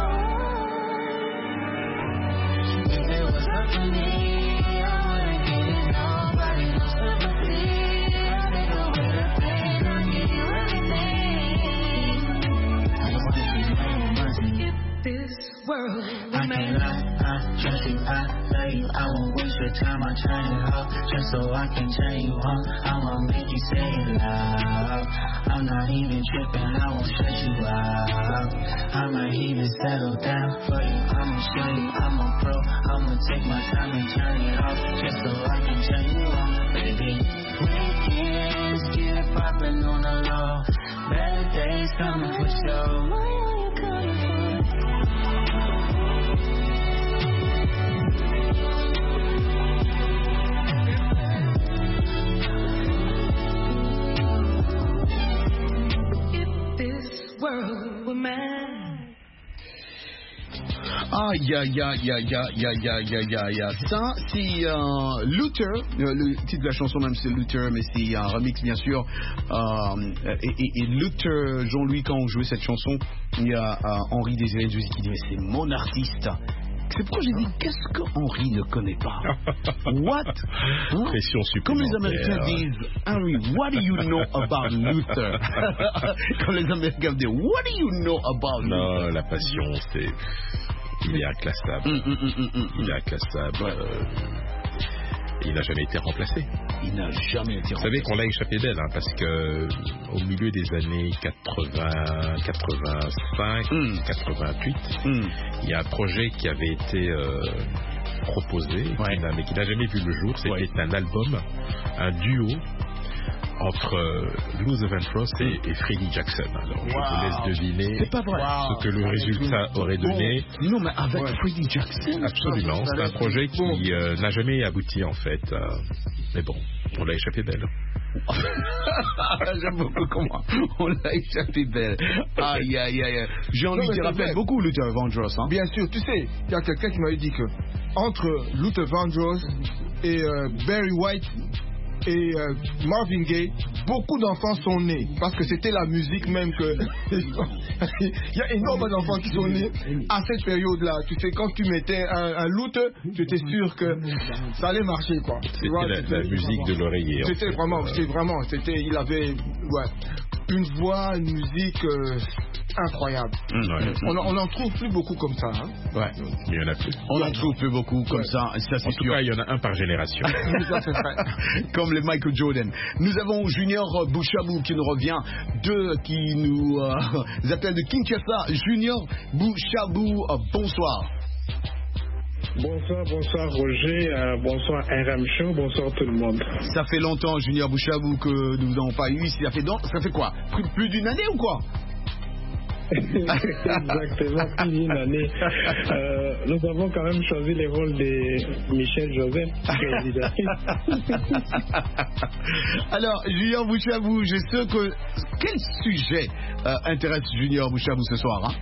If it was up to me, I wouldn't give it nobody no sympathy. I take away the pain, I'll give you everything. I don't want to see no mercy. If this world will I can't mend. lie, I trust you, I love you. I won't waste your time, I turn it up just so I can turn you on. I'ma make you say it loud. I'm not even tripping, I won't stress you out. I might even settle down for you. I'ma show you I'm a pro. I'ma take my time and turn it off just so I can turn you on, baby. Weekends get poppin' on the low. Better days coming for sure. Why are you coming for? World will mend. Aïe, aïe, aïe, aïe, aïe, aïe, aïe, aïe, aïe, aïe. Ça, c'est euh, Luther. Euh, le titre de la chanson même, c'est Luther, mais c'est un remix, bien sûr. Euh, et, et, et Luther, Jean-Louis, quand on jouait cette chanson, il y a euh, Henri Désiré Douzy qui dit, mais c'est mon artiste. C'est pourquoi j'ai dit, qu'est-ce que Henri ne connaît pas? What? Hein? Pression supplémentaire. Comme les Américains disent, Henry, what do you know about Luther? Comme les Américains disent, what do you know about Luther? Non, la passion, c'est... Il est inclassable. Mm, mm, mm, mm, mm. Il est inclassable. Ouais. Euh... Il n'a jamais été remplacé. Il n'a jamais été remplacé. Vous savez qu'on l'a échappé d'elle, hein, parce que au milieu des années quatre-vingts, quatre-vingt-cinq, mm. quatre-vingt-huit, mm. il y a un projet qui avait été euh, proposé, ouais. qui mais qui n'a jamais vu le jour. C'était ouais. un album, un duo entre euh, Luther Vandross et, et Freddie Jackson. Alors, wow. je vous laisse deviner c'est pas vrai. ce que le résultat aurait donné. Bon. Non, mais avec ouais. Freddie Jackson. Absolument. C'est un projet qui euh, n'a jamais abouti, en fait. Euh, mais bon, on l'a échappé belle. J'aime beaucoup comment on l'a échappé belle. Aïe, aïe, aïe. Jean-Louis te rappelle beaucoup Luther Vandross. Hein? Bien sûr, tu sais, il y a quelqu'un qui m'avait dit que entre Luther Vandross et euh, Barry White et euh, Marvin Gaye, beaucoup d'enfants sont nés parce que c'était la musique même que il y a énormément d'enfants qui sont nés à cette période-là. Tu sais, quand tu mettais un, un Luther, tu étais sûr que ça allait marcher, quoi. C'était vois, la, la musique de l'oreiller. C'était en fait. vraiment, c'était vraiment, c'était, il avait, ouais, une voix, une musique euh, incroyable. Mmh, ouais. On, on en trouve plus beaucoup comme ça. Hein. Ouais. Il y en a plus. On en trouve plus beaucoup comme ouais. ça. ça en tout sûr. cas, il y en a un par génération. Ça, c'est vrai. Comme les Michael Jordan. Nous avons Junior Bouchabou qui nous revient de, qui nous euh, appelle de Kinshasa. Junior Bouchabou, euh, bonsoir. Bonsoir, bonsoir Roger, euh, bonsoir R M Show, bonsoir tout le monde. Ça fait longtemps, Junior Bouchabou, que nous n'avons pas eu ici. Ça fait, donc, ça fait quoi? Plus, plus d'une année ou quoi? Exactement, plus d'une année. Euh, nous avons quand même choisi les rôles de Michel Joseph. Alors, Junior Bouchabou, je sais que... Quel sujet euh, intéresse Junior Bouchabou ce soir, hein?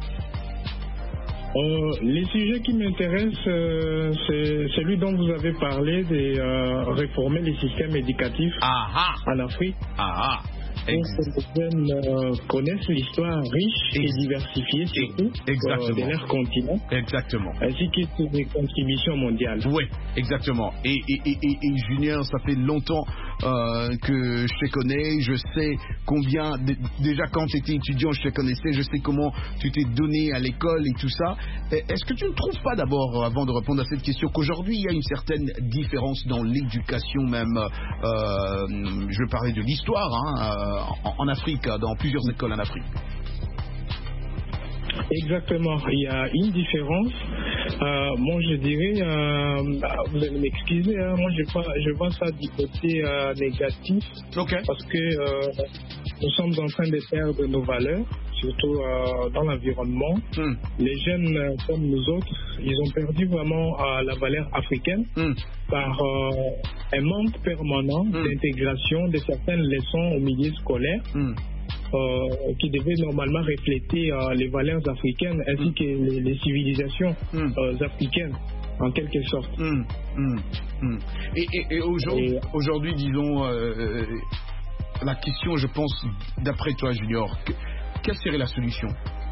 Euh, les sujets qui m'intéressent, euh, c'est celui dont vous avez parlé, de euh, réformer les systèmes éducatifs Aha. en Afrique. Aha. Donc, les jeunes euh, connaissent l'histoire riche et diversifiée, surtout euh, de leur continent. Exactement. Ainsi que des contributions mondiales. Oui, exactement. Et, et, et, et, et Junior, ça fait longtemps euh, que je te connais. Je sais combien, d- déjà quand tu étais étudiant, je te connaissais. Je sais comment tu t'es donné à l'école et tout ça. Est-ce que tu ne trouves pas d'abord, avant de répondre à cette question, qu'aujourd'hui il y a une certaine différence dans l'éducation même, euh, je vais parler de l'histoire, hein, euh, En, en Afrique, dans plusieurs écoles en Afrique? Exactement, il y a une différence. Euh, moi, je dirais, euh, vous allez m'excuser, hein, moi, je vois, je vois ça du côté euh, négatif, okay. parce que euh, nous sommes en train de perdre nos valeurs, surtout euh, dans l'environnement. Mm. Les jeunes euh, comme nous autres, ils ont perdu vraiment euh, la valeur africaine mm. par euh, un manque permanent mm. d'intégration de certaines leçons au milieu scolaire. Mm. Euh, qui devait normalement refléter euh, les valeurs africaines ainsi mm. que les, les civilisations mm. euh, africaines en quelque sorte. Mm. Mm. Mm. Et, et, et aujourd'hui, et... aujourd'hui, disons, euh, la question, je pense, d'après toi, Junior, que, quelle serait la solution?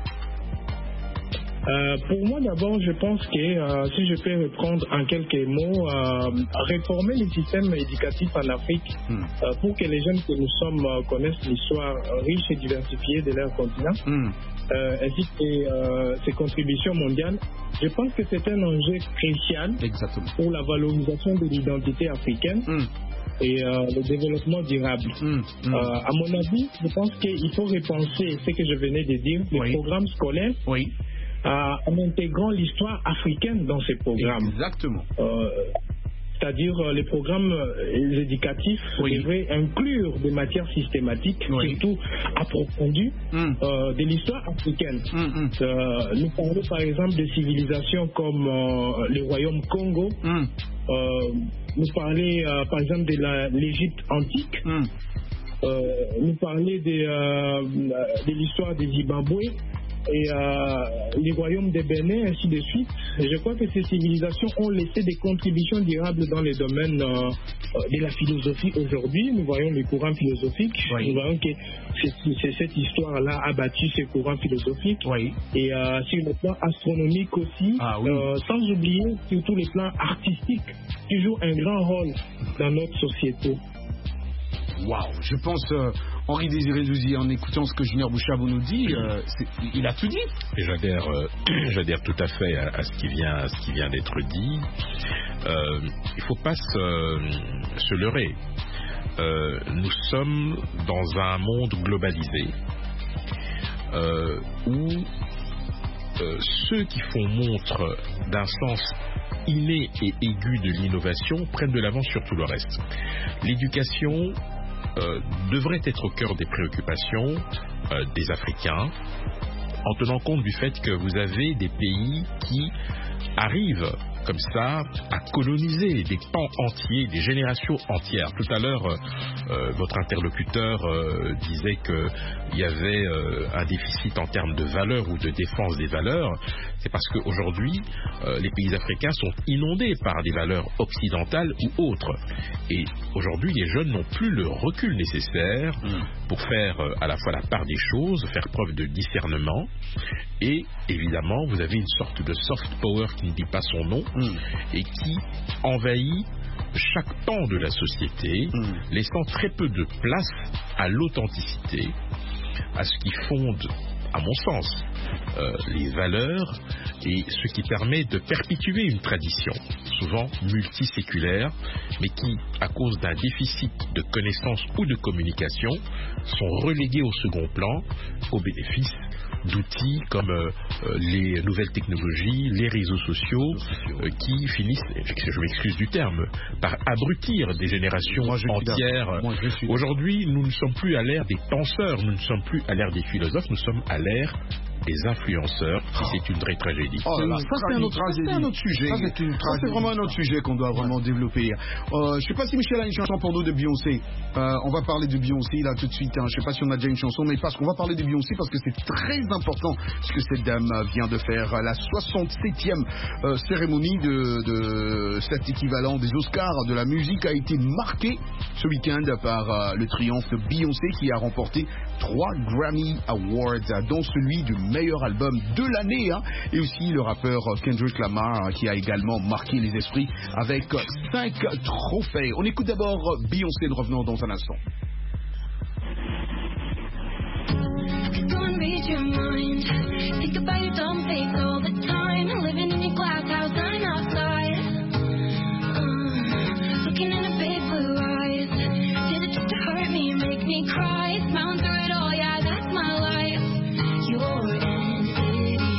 Euh, pour moi, d'abord, je pense que, euh, si je peux reprendre en quelques mots, euh, réformer les systèmes éducatifs en Afrique mm. euh, pour que les jeunes que nous sommes euh, connaissent l'histoire riche et diversifiée de leur continent, mm. euh, ainsi que euh, ses contributions mondiales. Je pense que c'est un enjeu crucial Exactement. Pour la valorisation de l'identité africaine. Mm. Et euh, le développement durable. Mmh, mmh. Euh, à mon avis, je pense qu'il faut repenser ce que je venais de dire, les oui. programmes scolaires, oui. euh, en intégrant l'histoire africaine dans ces programmes. Exactement. Euh, c'est-à-dire euh, les programmes euh, éducatifs oui. devraient inclure des matières systématiques, oui. surtout approfondies, mmh. euh, de l'histoire africaine. Mmh. Euh, nous parlons par exemple de civilisations comme euh, le royaume Congo, mmh. euh, nous parler euh, par exemple de l'Égypte antique, mm. euh, nous parler de, euh, de l'histoire des Zimbabwe et euh, les royaumes de Bénin, ainsi de suite. Et je crois que ces civilisations ont laissé des contributions durables dans les domaines euh, de la philosophie aujourd'hui. Nous voyons les courants philosophiques. Oui. Nous voyons que c'est, c'est cette histoire-là a bâti ces courants philosophiques. Oui. Et euh, sur le plan astronomique aussi, ah, oui. euh, sans oublier surtout les plans artistiques, qui jouent un grand rôle dans notre société. Waouh, je pense, euh, Henri Désiré Douzy, en écoutant ce que Junior Bouchabo nous dit, euh, il a tout dit. Et j'adhère, euh, j'adhère tout à fait à, à, ce qui vient, à ce qui vient d'être dit. Euh, il ne faut pas se, se leurrer. Euh, nous sommes dans un monde globalisé euh, où euh, ceux qui font montre d'un sens inné et aigu de l'innovation prennent de l'avance sur tout le reste. L'éducation euh, devrait être au cœur des préoccupations euh, des Africains, en tenant compte du fait que vous avez des pays qui arrivent comme ça à coloniser des pans entiers, des générations entières. Tout à l'heure, euh, votre interlocuteur euh, disait qu'il y avait euh, un déficit en termes de valeurs ou de défense des valeurs. C'est parce qu'aujourd'hui, euh, les pays africains sont inondés par des valeurs occidentales ou autres. Et aujourd'hui, les jeunes n'ont plus le recul nécessaire mmh. pour faire euh, à la fois la part des choses, faire preuve de discernement. Et évidemment, vous avez une sorte de soft power qui ne dit pas son nom mmh. et qui envahit chaque pan de la société, mmh. laissant très peu de place à l'authenticité, à ce qui fonde, à mon sens, euh, les valeurs et ce qui permet de perpétuer une tradition, souvent multiséculaire, mais qui, à cause d'un déficit de connaissances ou de communication, sont relégués au second plan au bénéfice d'outils comme euh, les nouvelles technologies, les réseaux sociaux, euh, qui finissent, je m'excuse du terme, par abrutir des générations Moi, entières. Moi, Aujourd'hui, nous ne sommes plus à l'ère des penseurs, nous ne sommes plus à l'ère des philosophes, nous sommes à l'ère des influenceurs, si c'est une vraie tragédie. Oh là là, ça c'est un autre, c'est un autre sujet. Ça c'est, une ça, c'est vraiment un autre sujet qu'on doit vraiment développer. Euh, je ne sais pas si Michel a une chanson pour nous de Beyoncé. Euh, on va parler de Beyoncé là tout de suite. Hein. Je ne sais pas si on a déjà une chanson, mais parce qu'on va parler de Beyoncé parce que c'est très important ce que cette dame vient de faire. La soixante-septième euh, cérémonie de, de cet équivalent des Oscars de la musique a été marquée ce week-end par euh, le triomphe de Beyoncé qui a remporté trois Grammy Awards, dont celui du meilleur album de l'année, hein, et aussi le rappeur Kendrick Lamar hein, qui a également marqué les esprits avec cinq trophées. On écoute d'abord Beyoncé, nous revenons dans un instant. Cry, smiling through it all, yeah, that's my life. Your entity.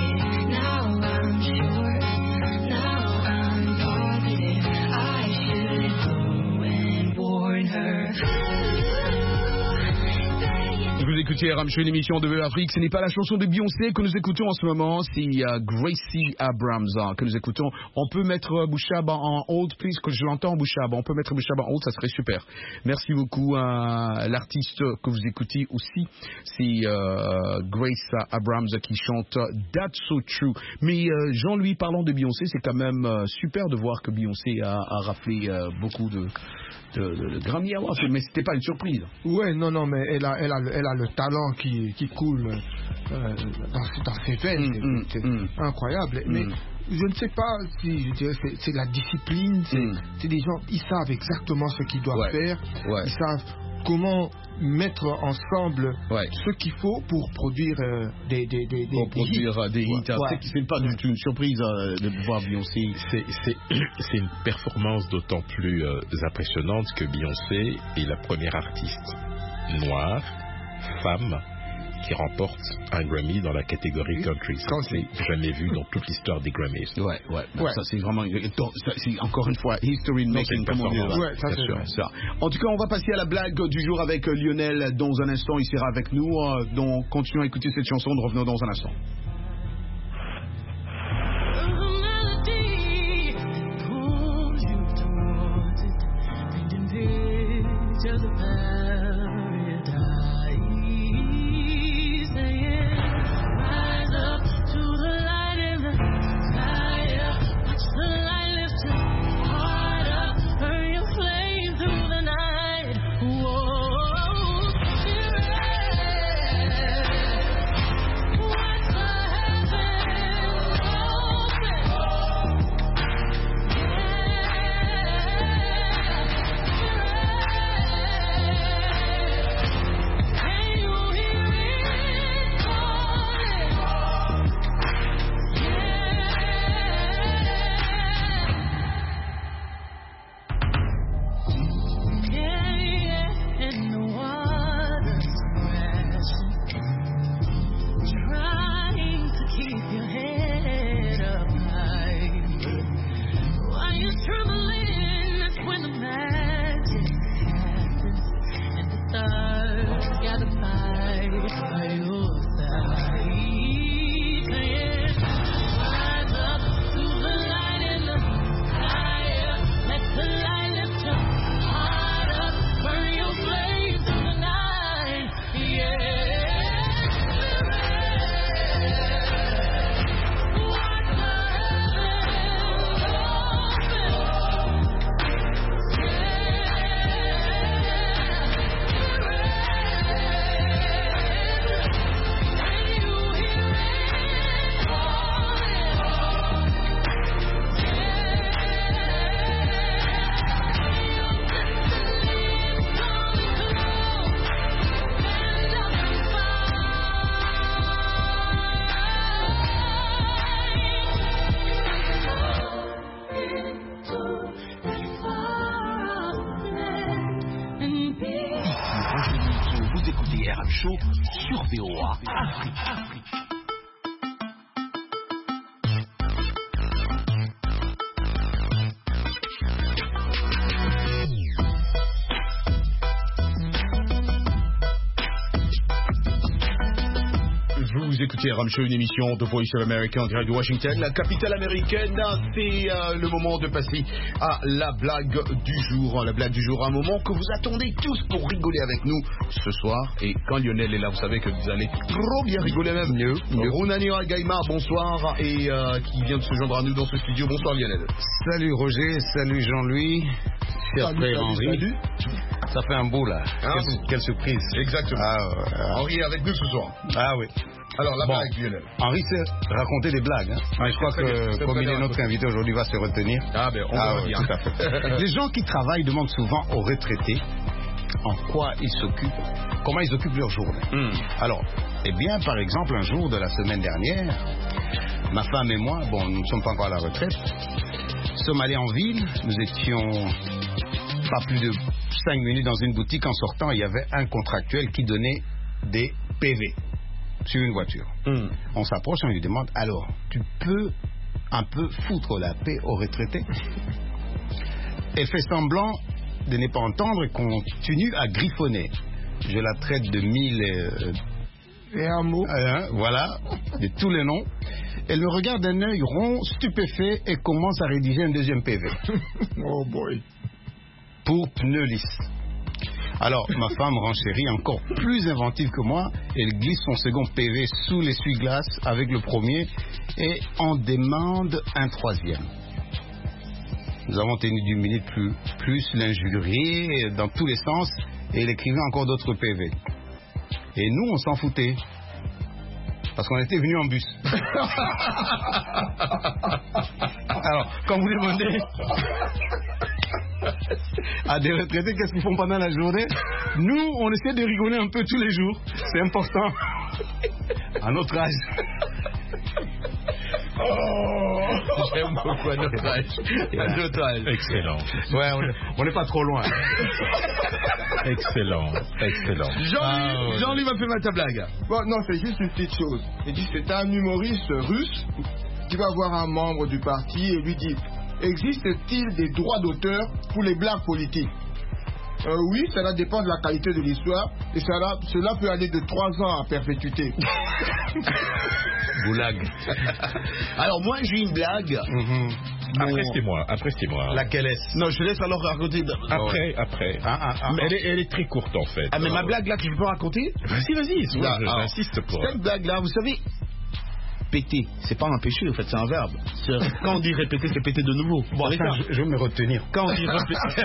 écoutez R M Show, une émission de V O A Afrique. Ce n'est pas la chanson de Beyoncé que nous écoutons en ce moment, c'est uh, Gracie Abrams uh, que nous écoutons. On peut mettre uh, Bouchab en hold, please, que je l'entends Bouchab. On peut mettre Bouchab en hold, ça serait super. Merci beaucoup. Uh, l'artiste que vous écoutez aussi, c'est uh, Grace Abrams qui chante That's So True. Mais uh, Jean-Louis, parlant de Beyoncé, c'est quand même uh, super de voir que Beyoncé a, a raflé uh, beaucoup de... de, de, de Grammy Awards, mais c'était pas une surprise. Ouais, non, non, mais elle a, elle a, elle a le talent qui, qui coule euh, dans, dans ses veines, mm, c'est, mm, c'est incroyable. Mm. Mais je ne sais pas si, je dirais, c'est, c'est la discipline, c'est, mm. c'est des gens, ils savent exactement ce qu'ils doivent ouais. faire, ouais. ils savent comment mettre ensemble ouais. ce qu'il faut pour produire euh, des, des, des, des, pour des produire hits. des hits. Ouais. Ouais. C'est, c'est pas du tout une surprise euh, de voir Beyoncé. C'est, c'est, c'est une performance d'autant plus euh, impressionnante que Beyoncé est la première artiste noire, femme, qui remporte un Grammy dans la catégorie country. Ça, c'est jamais vu dans toute l'histoire des Grammys. Ouais, ouais. ouais. Ça, c'est vraiment, c'est encore une fois history making, comme on dit. Ouais, ça, c'est sûr. Ça. En tout cas, on va passer à la blague du jour avec Lionel. Dans un instant, il sera avec nous. Donc, continuons à écouter cette chanson. Nous revenons dans un instant. Show sur V O A Afrique. Afrique. Vous écoutez R M Show, une émission de Voice of America en direct de Washington, la capitale américaine. C'est euh, le moment de passer à la blague du jour. La blague du jour, un moment que vous attendez tous pour rigoler avec nous ce soir. Et quand Lionel est là, vous savez que vous allez trop bien rigoler même. Runani Gaïma, bonsoir, et euh, qui vient de se joindre à nous dans ce studio. Bonsoir Lionel. Salut Roger, salut Jean-Louis, cher frère Henri. Salut. Ça fait un beau là. Hein? Quelle, quelle surprise. Exactement. Ah, euh, Henri est avec nous ce soir. Ah oui. Alors, la bon, blague, Lionel. Henri sait raconter des blagues. Hein. Mais je crois que, bien, comme il est notre bien. invité aujourd'hui, va se retenir. Ah, ben, on ah, va ouais, bien. Tout à fait. Les gens qui travaillent demandent souvent aux retraités en quoi ils s'occupent, comment ils occupent leur journée. Mm. Alors, eh bien, par exemple, un jour de la semaine dernière, ma femme et moi, bon, nous ne sommes pas encore à la retraite, sommes allés en ville. Nous étions pas plus de cinq minutes dans une boutique. En sortant, il y avait un contractuel qui donnait des P V sur une voiture. Mm. On s'approche, on lui demande, alors, tu peux un peu foutre la paix aux retraités? Elle fait semblant de ne pas entendre et continue à griffonner. Je la traite de mille, euh, Et un mot. Hein, voilà, de tous les noms. Elle me regarde d'un œil rond, stupéfait, et commence à rédiger un deuxième P V. Oh boy. Pour pneus lisses. Alors, ma femme renchérit encore plus inventive que moi. Elle glisse son second P V sous l'essuie-glace avec le premier et en demande un troisième. Nous avons tenu dix minutes plus, plus l'injurier dans tous les sens et elle écrivait encore d'autres P V. Et nous, on s'en foutait. Parce qu'on était venus en bus. Alors, quand vous demandez à des retraités qu'est-ce qu'ils font pendant la journée, nous, on essaie de rigoler un peu tous les jours. C'est important. À notre âge. Oh, j'aime beaucoup à notre âge. À notre âge. Excellent. Ouais, on n'est pas trop loin. Excellent, excellent. Jean-Louis, Ah, ouais. Jean-Louis va faire ta blague. Bon, non, c'est juste une petite chose. Il dit c'est un humoriste russe qui va voir un membre du parti et lui dit existe-t-il des droits d'auteur pour les blagues politiques? Euh, oui, cela dépend de la qualité de l'histoire et cela, cela peut aller de trois ans à perpétuité. Boulag. Alors moi j'ai une blague. Mm-hmm. Appréciez-moi, appréciez-moi. Laquelle est-ce? Non, je laisse alors raconter. Après, après. Ah, ah, ah, Mais elle, est, elle est très courte en fait. Ah mais ma blague là que je peux raconter? Vas-y, vas-y, Là, alors, j'insiste pour. Cette blague là, vous savez, péter, c'est pas un péché en fait, c'est un verbe. C'est- Quand on dit répéter, c'est péter de nouveau. Bon, Vous savez attends, ça? je, je vais me retenir. Quand on dit répéter,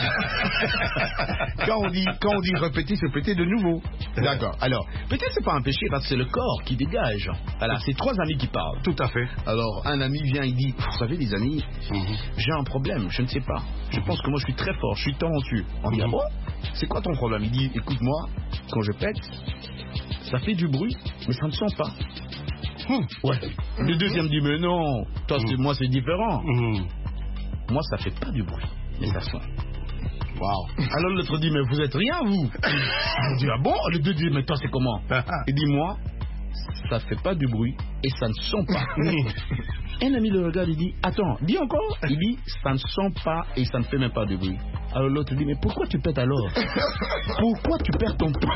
quand on dit, quand on dit répéter, c'est péter de nouveau. D'accord. Alors, péter, c'est pas un péché parce que c'est le corps qui dégage. Voilà, c'est trois amis qui parlent. Tout à fait. Alors, un ami vient, il dit, vous savez, les amis, j'ai un problème, je ne sais pas. Je pense que moi, je suis très fort, je suis talentueux. On dit, ah bon? C'est quoi ton problème? Il dit, écoute-moi, quand je pète, ça fait du bruit, mais ça ne sent pas. Hum, ouais. Le deuxième dit, mais non, toi, c'est, moi, c'est différent. Mmh. Moi, ça fait pas du bruit, mais ça sent. Waouh. Alors l'autre dit, mais vous êtes rien, vous. Il dit, ah bon? Le deux dit, mais toi, c'est comment? Il dit, moi, ça fait pas du bruit et ça ne sent pas. Un ami le regarde, il dit, attends, dis encore. Il dit, ça ne sent pas et ça ne fait même pas de bruit. Alors l'autre dit, mais pourquoi tu pètes alors? Pourquoi tu perds ton temps?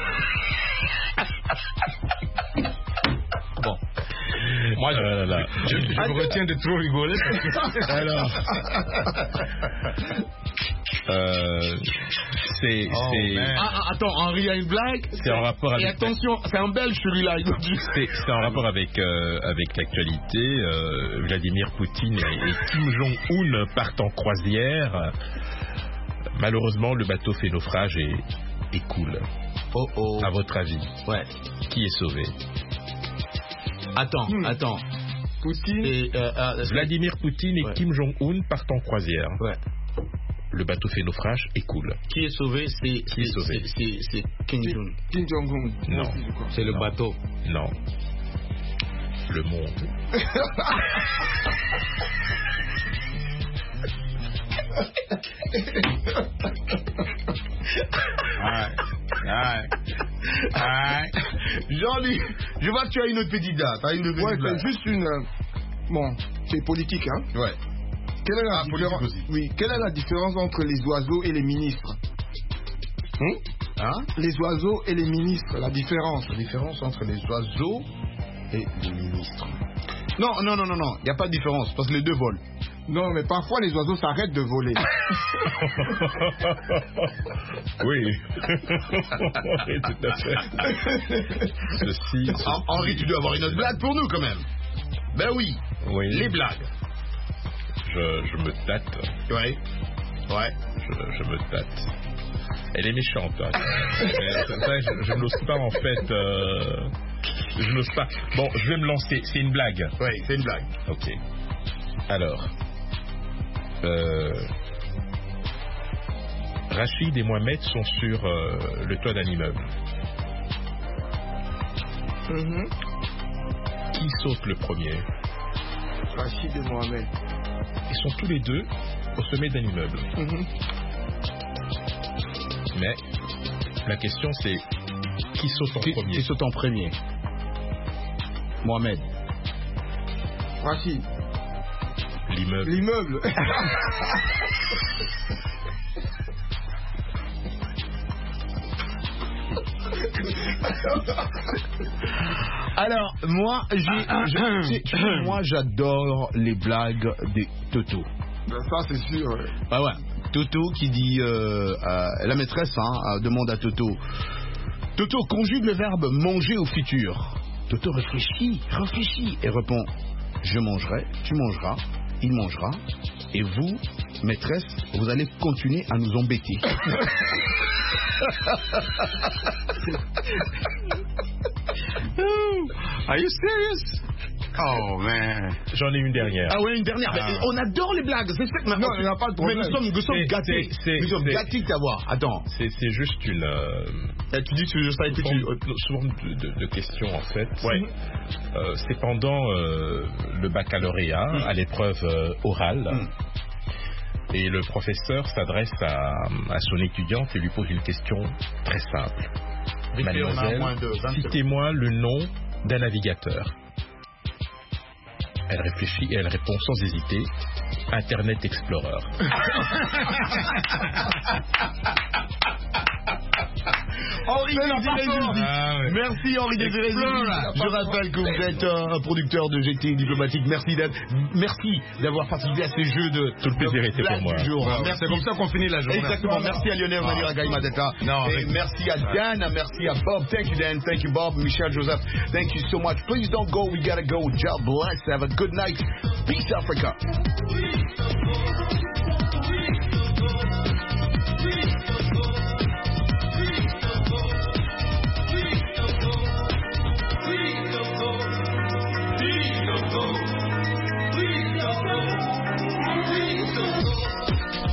Bon. Moi, je, euh, là, Je, je me retiens de trop rigoler. alors, euh, c'est, Oh, c'est, man. Ah, ah, attends, Henri a une blague. c'est en rapport Et avec. attention, c'est un belge celui-là. C'est, c'est en rapport avec, euh, avec l'actualité. Euh, Vladimir Poutine et, et Kim Jong-un partent en croisière. Malheureusement, le bateau fait naufrage et, et coule. Oh oh. À votre avis, Ouais. qui est sauvé? Attends, Hmm. attends. Poutine. Et, euh, euh, Vladimir Poutine et Ouais. Kim Jong-un partent en croisière. Ouais. Le bateau fait naufrage et coule. Qui est sauvé? C'est Qui est sauvé? c'est- c'est- c'est Kim Jong. Kim Jong-un. Non. Je crois. C'est le Non. bateau. Non. Le monde. Ouais. Ouais. Ouais. Jean-Luc, je vois que tu as une autre petite date. T'as une petite Ouais, blague. c'est juste une. euh, Bon, c'est politique, hein. Ouais. Quelle est la Ah, politique différence? aussi. Oui, quelle est la différence entre les oiseaux et les ministres? Hein? Hein? Les oiseaux et les ministres, la différence. La différence entre les oiseaux et les ministres. Non, non, non, non, non. Il n'y a pas de différence parce que les deux volent. Non, mais parfois les oiseaux s'arrêtent de voler. Oui. Oui, tout à fait. Ceci. Hen- Henri, tu dois avoir une autre blague pour nous quand même. Ben oui. Oui. Les blagues. Je, je me tâte. Ouais. Ouais. Je, je me tâte. Elle est méchante. Hein. Mais ça, ça, je, je n'ose pas en fait. Euh, je n'ose pas. Bon, je vais me lancer. C'est une blague. Ouais, c'est une blague. Ok. Alors. Euh, Rachid et Mohamed sont sur euh, le toit d'un immeuble. Mhm. Qui saute le premier? Rachid et Mohamed. Ils sont tous les deux au sommet d'un immeuble. Mhm. Mais la question c'est qui saute en Qui, premier? qui saute en premier? Mohamed. Rachid. L'immeuble. L'immeuble. Alors, moi, j'ai, j'ai, j'ai, moi, j'adore les blagues des Toto. Ça, c'est sûr. Ouais. Bah ouais. Toto qui dit, euh, euh, la maîtresse hein, demande à Toto, Toto conjugue le verbe manger au futur. Toto réfléchit, réfléchit et répond, je mangerai, tu mangeras, il mangera, et vous, maîtresse, vous allez continuer à nous embêter. Are you serious? Oh man. J'en ai une dernière. Ah ouais, une dernière. Ah. Mais on adore les blagues. C'est ça que non, il n'y a pas de problème. Mais nous sommes, nous sommes gâtés. C'est, c'est, nous sommes c'est, gâtés de t'avoir. Attends. C'est, c'est juste une. Euh, Et tu dis que tu ça a été tu... souvent de, de, de questions en fait. Ouais. Euh, c'est pendant euh, le baccalauréat, mm. à l'épreuve euh, orale. Mm. Et le professeur s'adresse à, à son étudiante et lui pose une question très simple. Vite, Mademoiselle, citez-moi le nom d'un navigateur. Elle réfléchit et elle répond sans hésiter, Internet Explorer. Henri Désiré Zulzi. Ah, ouais. Merci Henri Désiré Zulzi. Je rappelle que vous êtes un producteur de G T diplomatique. Merci d'être, merci d'avoir participé à ces jeux de. Tout le plaisir était pour moi. Merci. C'est comme ça qu'on finit la journée. Exactement. Merci à Lionel Vanira Gaïma d'être là. Non, et merci à Dan, merci à Bob. Thank you Dan, thank you Bob, Michel Joseph. Thank you so much. Please don't go. We gotta go. God bless. Have a good night. Peace Africa.